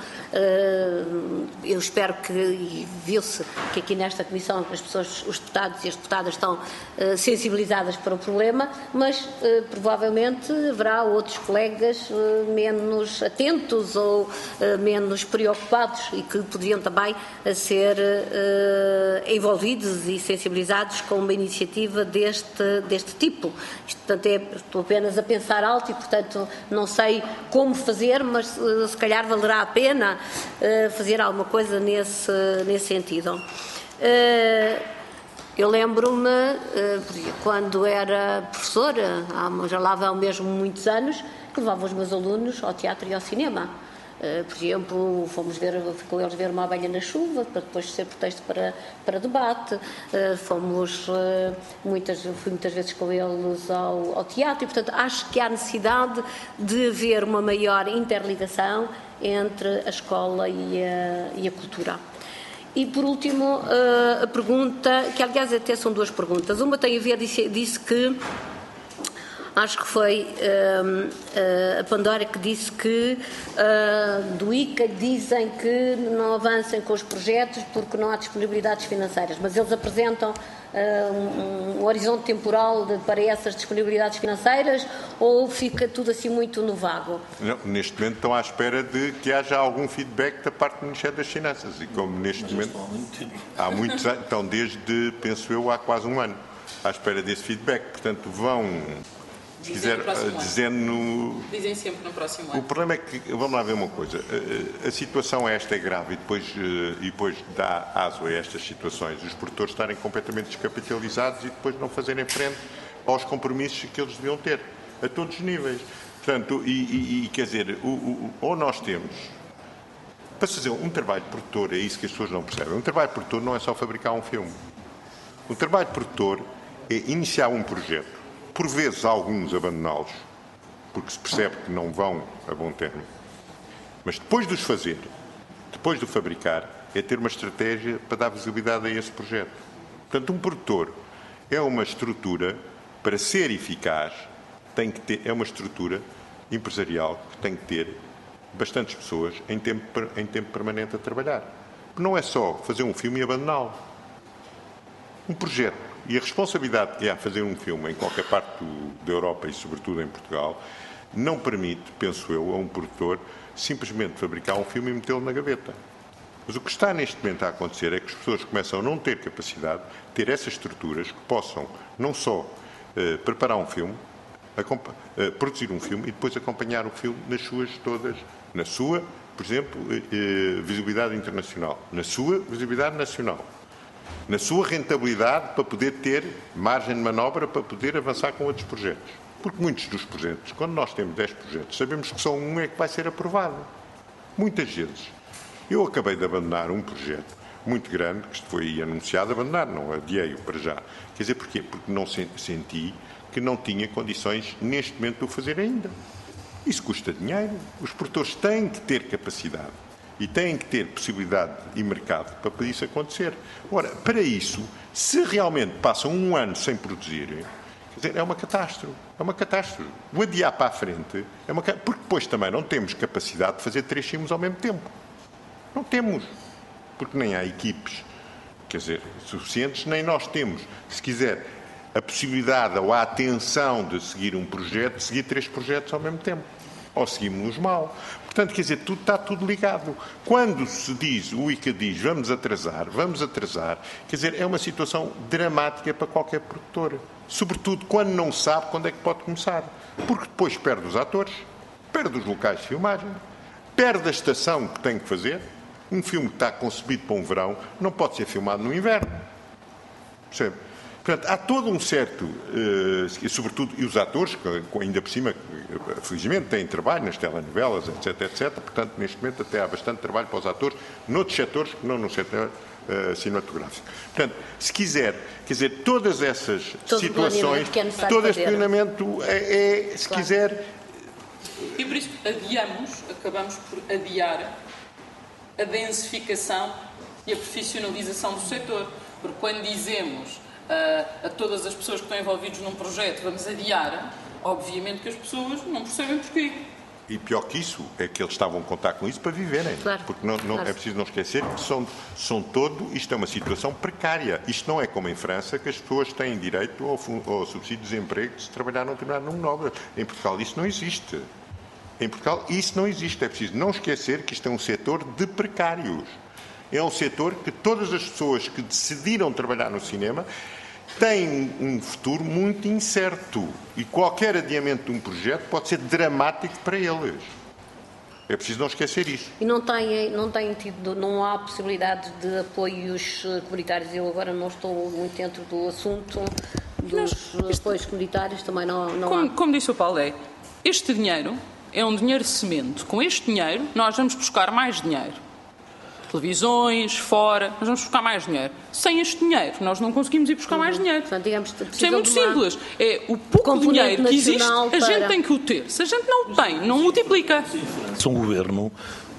Uh, eu espero que, e viu-se que aqui nesta Comissão as pessoas, os deputados e as deputadas estão uh, sensibilizadas para o problema, mas uh, provavelmente haverá outros colegas uh, menos atentos ou uh, menos preocupados, e que poderiam também ser uh, envolvidos e sensibilizados com uma iniciativa deste, deste tipo. Isto, portanto, é, estou apenas a pensar alto e, portanto, não sei como fazer, mas uh, se calhar valerá a pena uh, fazer alguma coisa nesse, nesse sentido. Uh, eu lembro-me, uh, quando era professora, há, já lá vão mesmo muitos anos, que levava os meus alunos ao teatro e ao cinema. Uh, por exemplo, fomos ver, com eles ver Uma Abelha na Chuva, para depois ser pretexto para, para debate. Uh, fomos, uh, muitas, fui muitas vezes com eles ao, ao teatro, e, portanto, acho que há necessidade de haver uma maior interligação entre a escola e a, e a cultura. E, por último, uh, a pergunta, que aliás até são duas perguntas. Uma tem a ver, disse, disse que acho que foi uh, uh, a Pandora que disse que uh, do I C A dizem que não avancem com os projetos porque não há disponibilidades financeiras, mas eles apresentam uh, um, um horizonte temporal de, para essas disponibilidades financeiras, ou fica tudo assim muito no vago? Não, neste momento estão à espera de que haja algum feedback da parte do Ministério das Finanças, e como neste momento há muitos anos, então desde, penso eu, há quase um ano, à espera desse feedback, portanto vão... Se quiser, dizendo... Dizem sempre no próximo ano. O problema é que, vamos lá ver uma coisa, a, a situação esta é grave, e depois, e depois dá aso a estas situações, os produtores estarem completamente descapitalizados e depois não fazerem frente aos compromissos que eles deviam ter, a todos os níveis. Portanto, e, e, e quer dizer, o, o, ou nós temos, para fazer um trabalho de produtor, é isso que as pessoas não percebem, um trabalho de produtor não é só fabricar um filme. Um trabalho de produtor é iniciar um projeto, por vezes alguns abandoná-los, porque se percebe que não vão a bom termo, mas depois de os fazer, depois de o fabricar, é ter uma estratégia para dar visibilidade a esse projeto. Portanto, um produtor é uma estrutura, para ser eficaz, tem que ter, é uma estrutura empresarial que tem que ter bastantes pessoas em tempo, em tempo permanente a trabalhar. Não é só fazer um filme e abandoná-lo. Um projeto. E a responsabilidade que há fazer um filme em qualquer parte do, da Europa e, sobretudo, em Portugal, não permite, penso eu, a um produtor simplesmente fabricar um filme e metê-lo na gaveta. Mas o que está neste momento a acontecer é que as pessoas começam a não ter capacidade de ter essas estruturas que possam não só uh, preparar um filme, uh, produzir um filme e depois acompanhar o filme nas suas todas, na sua, por exemplo, uh, uh, visibilidade internacional, na sua visibilidade nacional, na sua rentabilidade para poder ter margem de manobra para poder avançar com outros projetos. Porque muitos dos projetos, quando nós temos dez projetos, sabemos que só um é que vai ser aprovado. Muitas vezes. Eu acabei de abandonar um projeto muito grande, que foi anunciado, abandonar, não adiei-o para já. Quer dizer, porquê? Porque não senti que não tinha condições, neste momento, de o fazer ainda. Isso custa dinheiro. Os produtores têm que ter capacidade e têm que ter possibilidade e mercado para isso acontecer. Ora, para isso, se realmente passam um ano sem produzir, quer dizer, é uma catástrofe. É uma catástrofe. O adiar para a frente é uma catástrofe. Porque depois também não temos capacidade de fazer três filmes ao mesmo tempo. Não temos. Porque nem há equipes, quer dizer, suficientes, nem nós temos, se quiser, a possibilidade ou a atenção de seguir um projeto, de seguir três projetos ao mesmo tempo. Ou seguimos-nos mal. Portanto, quer dizer, tudo, está tudo ligado. Quando se diz, o I C A diz, vamos atrasar, vamos atrasar, quer dizer, é uma situação dramática para qualquer produtor. Sobretudo quando não sabe quando é que pode começar. Porque depois perde os atores, perde os locais de filmagem, perde a estação que tem que fazer. Um filme que está concebido para um verão não pode ser filmado no inverno. Percebe? Portanto, há todo um certo, uh, sobretudo, e os atores, que ainda por cima, felizmente, têm trabalho nas telenovelas, etc, etcétera. Portanto, neste momento até há bastante trabalho para os atores, noutros setores, que não no setor uh, cinematográfico. Portanto, se quiser, quer dizer, todas essas todo situações, é todo este planeamento é, é se claro. quiser... E por isso adiamos, acabamos por adiar a densificação e a profissionalização do setor. Porque quando dizemos uh, a todas as pessoas que estão envolvidas num projeto vamos adiar, obviamente que as pessoas não percebem porquê. E pior que isso, é que eles estavam a contar com isso para viverem. Claro. Porque não, não, claro. é preciso não esquecer que são, são todo, isto é uma situação precária. Isto não é como em França, que as pessoas têm direito ao, ao subsídio de desemprego se trabalhar num determinado número de obras. Em Portugal isso não existe. Em Portugal isso não existe. É preciso não esquecer que isto é um setor de precários. É um setor que todas as pessoas que decidiram trabalhar no cinema têm um futuro muito incerto. E qualquer adiamento de um projeto pode ser dramático para eles. É preciso não esquecer isso. E não tem, não tem tido, não há possibilidade de apoios comunitários. Eu agora não estou muito dentro do assunto dos Nós, apoios comunitários, também não, não como, há. Como disse o Paulo, é, este dinheiro é um dinheiro de semente. Com este dinheiro, nós vamos buscar mais dinheiro. Televisões, fora, nós vamos buscar mais dinheiro. Sem este dinheiro, nós não conseguimos ir buscar uhum. mais dinheiro. Portanto, digamos, Isso é muito simples. É o pouco dinheiro que existe, para... a gente tem que o ter. Se a gente não o tem, não multiplica. Se um governo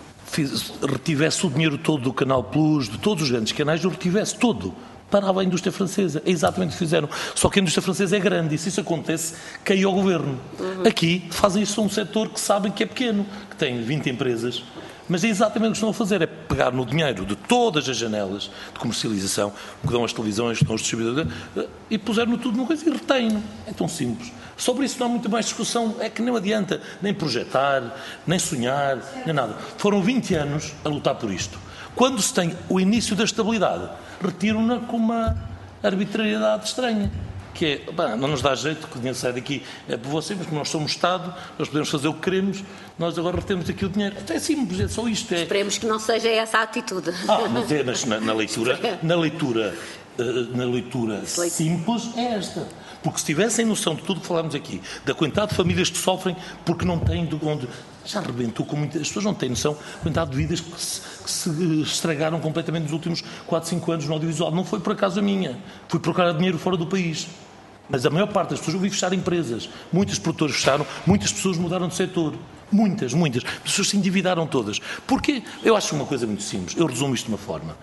fiz, retivesse o dinheiro todo do Canal Plus, de todos os grandes canais, o retivesse todo. Parava a indústria francesa. É exatamente o que fizeram. Só que a indústria francesa é grande e se isso acontece, cai ao governo. Uhum. Aqui fazem isso a um setor que sabem que é pequeno, que tem vinte empresas. Mas é exatamente o que estão a fazer, é pegar no dinheiro de todas as janelas de comercialização, que dão as televisões, que dão os distribuidores, e puseram tudo numa coisa e retém-no. É tão simples. Sobre isso não há muito mais discussão, é que não adianta nem projetar, nem sonhar, nem nada. Foram vinte anos a lutar por isto. Quando se tem o início da estabilidade, retiram-na com uma arbitrariedade estranha. Que é, bem, não nos dá jeito que o dinheiro sai daqui é por vocês, porque nós somos Estado, nós podemos fazer o que queremos, nós agora retemos aqui o dinheiro. Então é simples, é só isto. É... Esperemos que não seja essa a atitude. Ah, mas é, mas na, na leitura, na leitura, uh, na leitura simples é esta. Porque se tivessem noção de tudo o que falámos aqui, da quantidade de famílias que sofrem porque não têm de onde... Já arrebentou com muitas... As pessoas não têm noção da quantidade de vidas que se, que se estragaram completamente nos últimos quatro, cinco anos no audiovisual. Não foi por acaso a minha. Fui procurar dinheiro fora do país. Mas a maior parte das pessoas, eu vi fechar empresas. Muitos produtores fecharam, muitas pessoas mudaram de setor. Muitas, muitas. As pessoas se endividaram todas. Porquê? Eu acho uma coisa muito simples. Eu resumo isto de uma forma.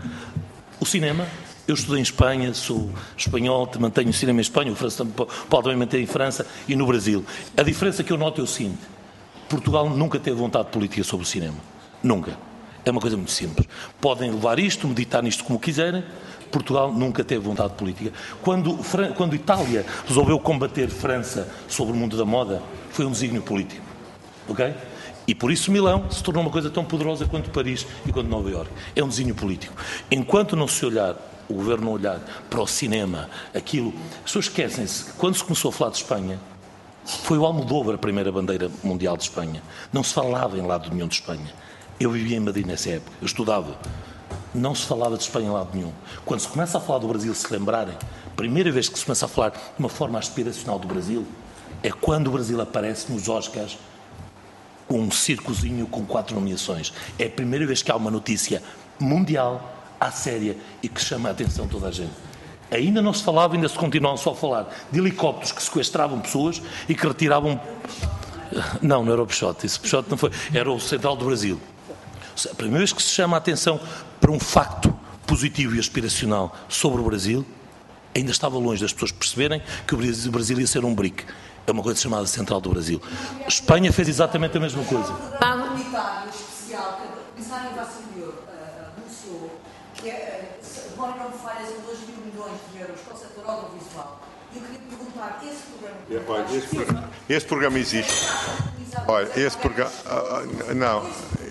O cinema... Eu estudei em Espanha, sou espanhol, mantenho o cinema em Espanha, o França, Paulo também mantém em França e no Brasil. A diferença que eu noto é o seguinte: Portugal nunca teve vontade política sobre o cinema. Nunca. É uma coisa muito simples. Podem levar isto, meditar nisto como quiserem. Portugal nunca teve vontade política. Quando, quando Itália resolveu combater França sobre o mundo da moda, foi um desígnio político. Ok? E por isso Milão se tornou uma coisa tão poderosa quanto Paris e quanto Nova Iorque. É um desenho político. Enquanto não se olhar, o governo não olhar para o cinema, aquilo... As pessoas esquecem-se que quando se começou a falar de Espanha, foi o Almodóvar a primeira bandeira mundial de Espanha. Não se falava em lado nenhum de Espanha. Eu vivia em Madrid nessa época, eu estudava. Não se falava de Espanha em lado nenhum. Quando se começa a falar do Brasil, se lembrarem, a primeira vez que se começa a falar de uma forma aspiracional do Brasil, é quando o Brasil aparece nos Oscars com um circozinho com quatro nomeações. É a primeira vez que há uma notícia mundial, à séria, e que chama a atenção de toda a gente. Ainda não se falava, ainda se continuava só a falar de helicópteros que sequestravam pessoas e que retiravam... Não, não era o Peixoto, esse Peixoto não foi, era o Central do Brasil. A primeira vez que se chama a atenção para um facto positivo e aspiracional sobre o Brasil, ainda estava longe das pessoas perceberem que o Brasil ia ser um BRIC. É uma coisa chamada Central do Brasil. A Espanha fez exatamente a mesma coisa. Um comunitário especial que a Comissária da Anterior anunciou, que é, se agora não me falha, são dois mil milhões de euros para o setor audiovisual. E eu queria perguntar, esse programa... Olha, esse, programa, esse programa existe. Olha, esse programa... Uh, não.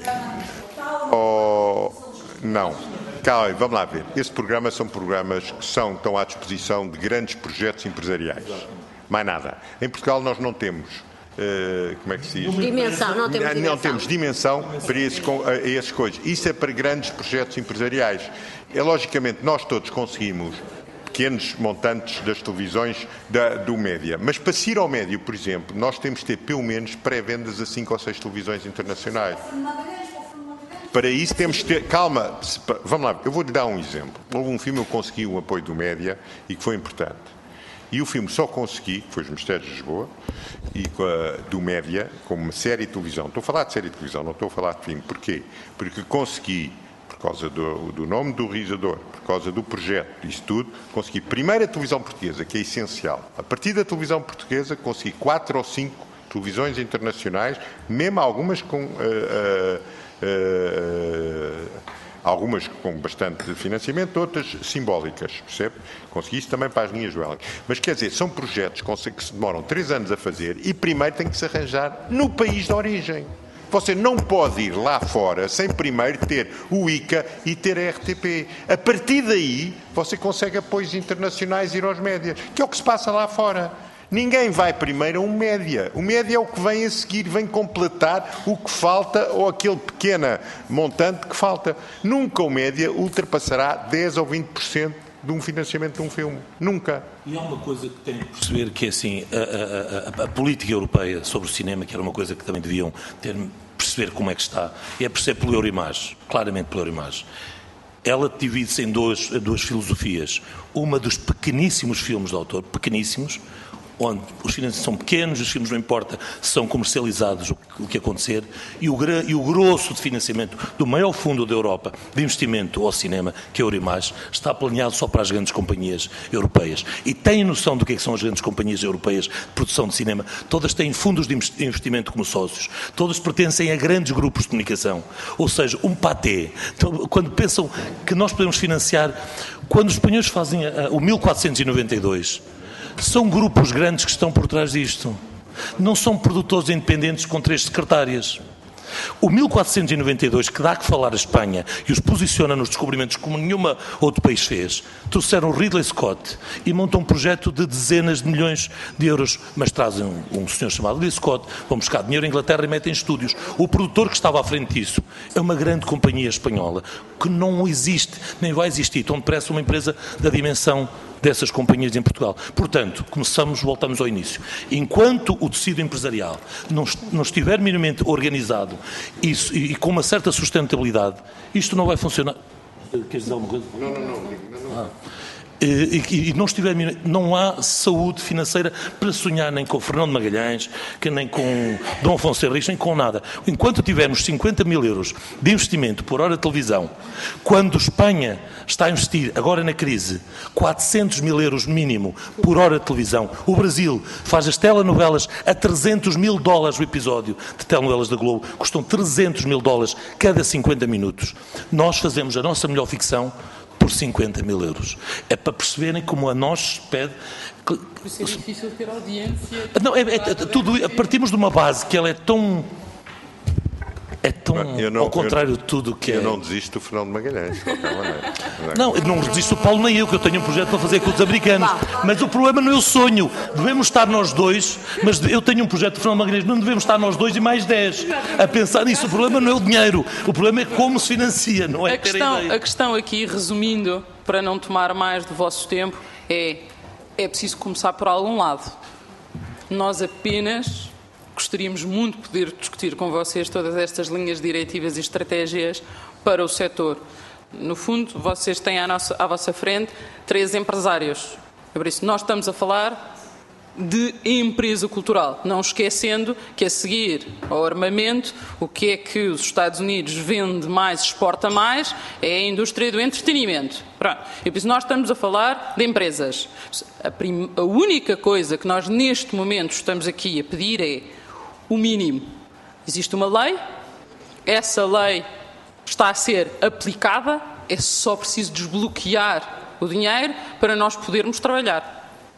Oh, não. Calma, vamos lá ver. Esse programa são programas que são, estão à disposição de grandes projetos empresariais. Mais nada. Em Portugal nós não temos, uh, como é que se diz? Dimensão, não temos dimensão. Não temos dimensão para esses, a essas coisas. Isso é para grandes projetos empresariais. É logicamente, nós todos conseguimos pequenos montantes das televisões da, do média. Mas para se ir ao médio, por exemplo, nós temos de ter pelo menos pré-vendas a cinco ou seis televisões internacionais. Para isso temos de ter... Calma, vamos lá, eu vou-lhe dar um exemplo. Houve um filme que eu consegui o apoio do média e que foi importante. E o filme só consegui, que foi Os Mistérios de Lisboa, e a, do média, como uma série de televisão. Estou a falar de série de televisão, não estou a falar de filme. Porquê? Porque consegui, por causa do, do nome do realizador, por causa do projeto, disso tudo, consegui primeiro a televisão portuguesa, que é essencial. A partir da televisão portuguesa, consegui quatro ou cinco televisões internacionais, mesmo algumas com... Uh, uh, uh, algumas com bastante financiamento, outras simbólicas, percebe? Consegui isso também para as linhas bélicas. Mas, quer dizer, são projetos que se demoram três anos a fazer e primeiro tem que se arranjar no país de origem. Você não pode ir lá fora sem primeiro ter o I C A e ter a R T P. A partir daí, você consegue apoios internacionais e ir aos médias, que é o que se passa lá fora. Ninguém vai primeiro a um média. O média é o que vem a seguir, vem completar o que falta ou aquele pequeno montante que falta. Nunca o média ultrapassará dez ou vinte por cento de um financiamento de um filme. Nunca. E há uma coisa que tem que perceber, que é assim, a, a, a, a política europeia sobre o cinema, que era uma coisa que também deviam ter, perceber como é que está, é perceber pelo Euroimage, claramente pelo Euroimage. Ela divide-se em duas, duas filosofias. Uma dos pequeníssimos filmes de autor, pequeníssimos, onde os filmes são pequenos, os filmes não importa se são comercializados, o que acontecer, e o, e o grosso de financiamento do maior fundo da Europa de investimento ao cinema, que é o Eurimage, está planeado só para as grandes companhias europeias. E têm noção do que, é que são as grandes companhias europeias de produção de cinema? Todas têm fundos de investimento como sócios, todas pertencem a grandes grupos de comunicação. Ou seja, um paté. Quando pensam que nós podemos financiar, quando os espanhóis fazem a, a, o mil quatrocentos e noventa e dois, são grupos grandes que estão por trás disto. Não são produtores independentes com três secretárias. O mil quatrocentos e noventa e dois, que dá que falar a Espanha e os posiciona nos descobrimentos como nenhum outro país fez, trouxeram Ridley Scott e montam um projeto de dezenas de milhões de euros, mas trazem um, um senhor chamado Ridley Scott, vão buscar dinheiro à Inglaterra e metem em estúdios. O produtor que estava à frente disso é uma grande companhia espanhola que não existe, nem vai existir tão depressa uma empresa da dimensão dessas companhias em Portugal. Portanto, começamos, voltamos ao início. Enquanto o tecido empresarial não, não estiver minimamente organizado e, e, e com uma certa sustentabilidade, isto não vai funcionar. Queres dizer alguma coisa? Não, não, não. não, não. Ah. E, e não, estiver, não há saúde financeira para sonhar nem com Fernando Magalhães, que nem com Dom Afonso Henriques, nem com nada. Enquanto tivermos cinquenta mil euros de investimento por hora de televisão, quando Espanha está a investir, agora na crise, quatrocentos mil euros mínimo por hora de televisão, o Brasil faz as telenovelas a trezentos mil dólares o episódio de telenovelas da Globo, custam trezentos mil dólares cada cinquenta minutos. Nós fazemos a nossa melhor ficção por cinquenta mil euros. É para perceberem como a nós pede... Por isso é difícil ter audiência... Não, é, é, tudo, partimos de uma base que ela é tão... é tão não, ao contrário eu, de tudo que eu é... Eu não desisto do Fernando Magalhães, de qualquer maneira. Não, eu não desisto do Paulo nem eu, que eu tenho um projeto para fazer com os americanos. Mas o problema não é o sonho. Devemos estar nós dois, mas eu tenho um projeto do Fernando Magalhães, não devemos estar nós dois e mais dez a pensar nisso. O problema não é o dinheiro, o problema é como se financia, não é a ter questão, a ideia. A questão aqui, resumindo, para não tomar mais do vosso tempo, é, é preciso começar por algum lado. Nós apenas gostaríamos muito de poder discutir com vocês todas estas linhas diretivas e estratégias para o setor. No fundo, vocês têm à, nossa, à vossa frente três empresários. Por isso, nós estamos a falar de empresa cultural, não esquecendo que a seguir ao armamento, o que é que os Estados Unidos vende mais, exporta mais, é a indústria do entretenimento. Pronto. E por isso nós estamos a falar de empresas. A, prim... a única coisa que nós neste momento estamos aqui a pedir é o mínimo. Existe uma lei, essa lei está a ser aplicada, é só preciso desbloquear o dinheiro para nós podermos trabalhar.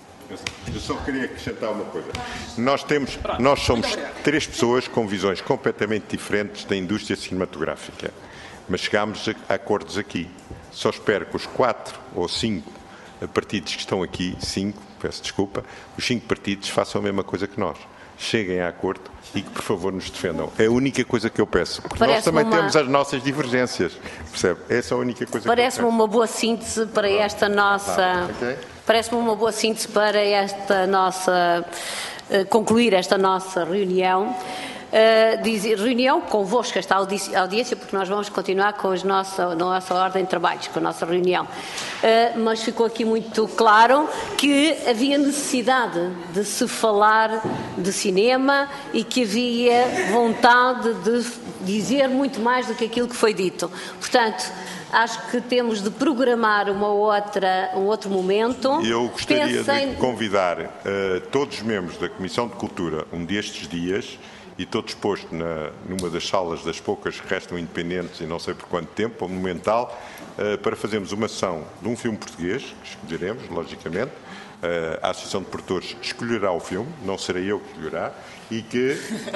Eu só queria acrescentar uma coisa. Nós, temos, nós somos três pessoas com visões completamente diferentes da indústria cinematográfica, mas chegámos a acordos aqui. Só espero que os quatro ou cinco partidos que estão aqui, cinco, peço desculpa, os cinco partidos façam a mesma coisa que nós. Cheguem a acordo e que, por favor, nos defendam. É a única coisa que eu peço. Porque nós também uma... temos as nossas divergências. Percebe? Essa é a única coisa Parece-me que eu peço. uma boa síntese para esta nossa... Tá, okay? Parece-me uma boa síntese para esta nossa... Uh, concluir esta nossa reunião. Uh, dizer, reunião convosco, esta audiência, porque nós vamos continuar com a nossa, a nossa ordem de trabalhos, com a nossa reunião. Uh, mas ficou aqui muito claro que havia necessidade de se falar de cinema e que havia vontade de dizer muito mais do que aquilo que foi dito. Portanto, acho que temos de programar uma outra, um outro momento. Eu gostaria Pensem... de convidar uh, todos os membros da Comissão de Cultura um destes dias, e estou disposto, na, numa das salas das poucas que restam independentes e não sei por quanto tempo, ou monumental, uh, para fazermos uma sessão de um filme português, que escolheremos, logicamente. Uh, a Associação de Produtores escolherá o filme, não serei eu que escolherá, e que...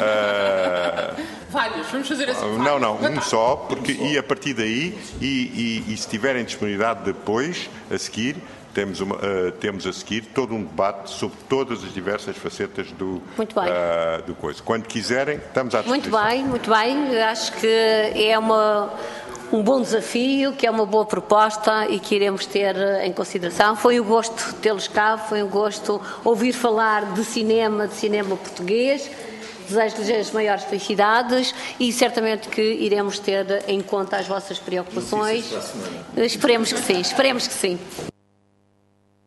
Uh, vários, vamos fazer assim. Uh, não, não, um só, porque, e a partir daí, e, e, e se tiverem disponibilidade depois, a seguir... Temos, uma, uh, temos a seguir todo um debate sobre todas as diversas facetas do, muito bem. Uh, do coisa. Quando quiserem, estamos à disposição. Muito bem, muito bem. Acho que é uma, um bom desafio, que é uma boa proposta e que iremos ter em consideração. Foi um gosto tê-los cá, foi um gosto ouvir falar de cinema, de cinema português. Desejo-lhes as maiores felicidades e certamente que iremos ter em conta as vossas preocupações. Esperemos que sim, esperemos que sim.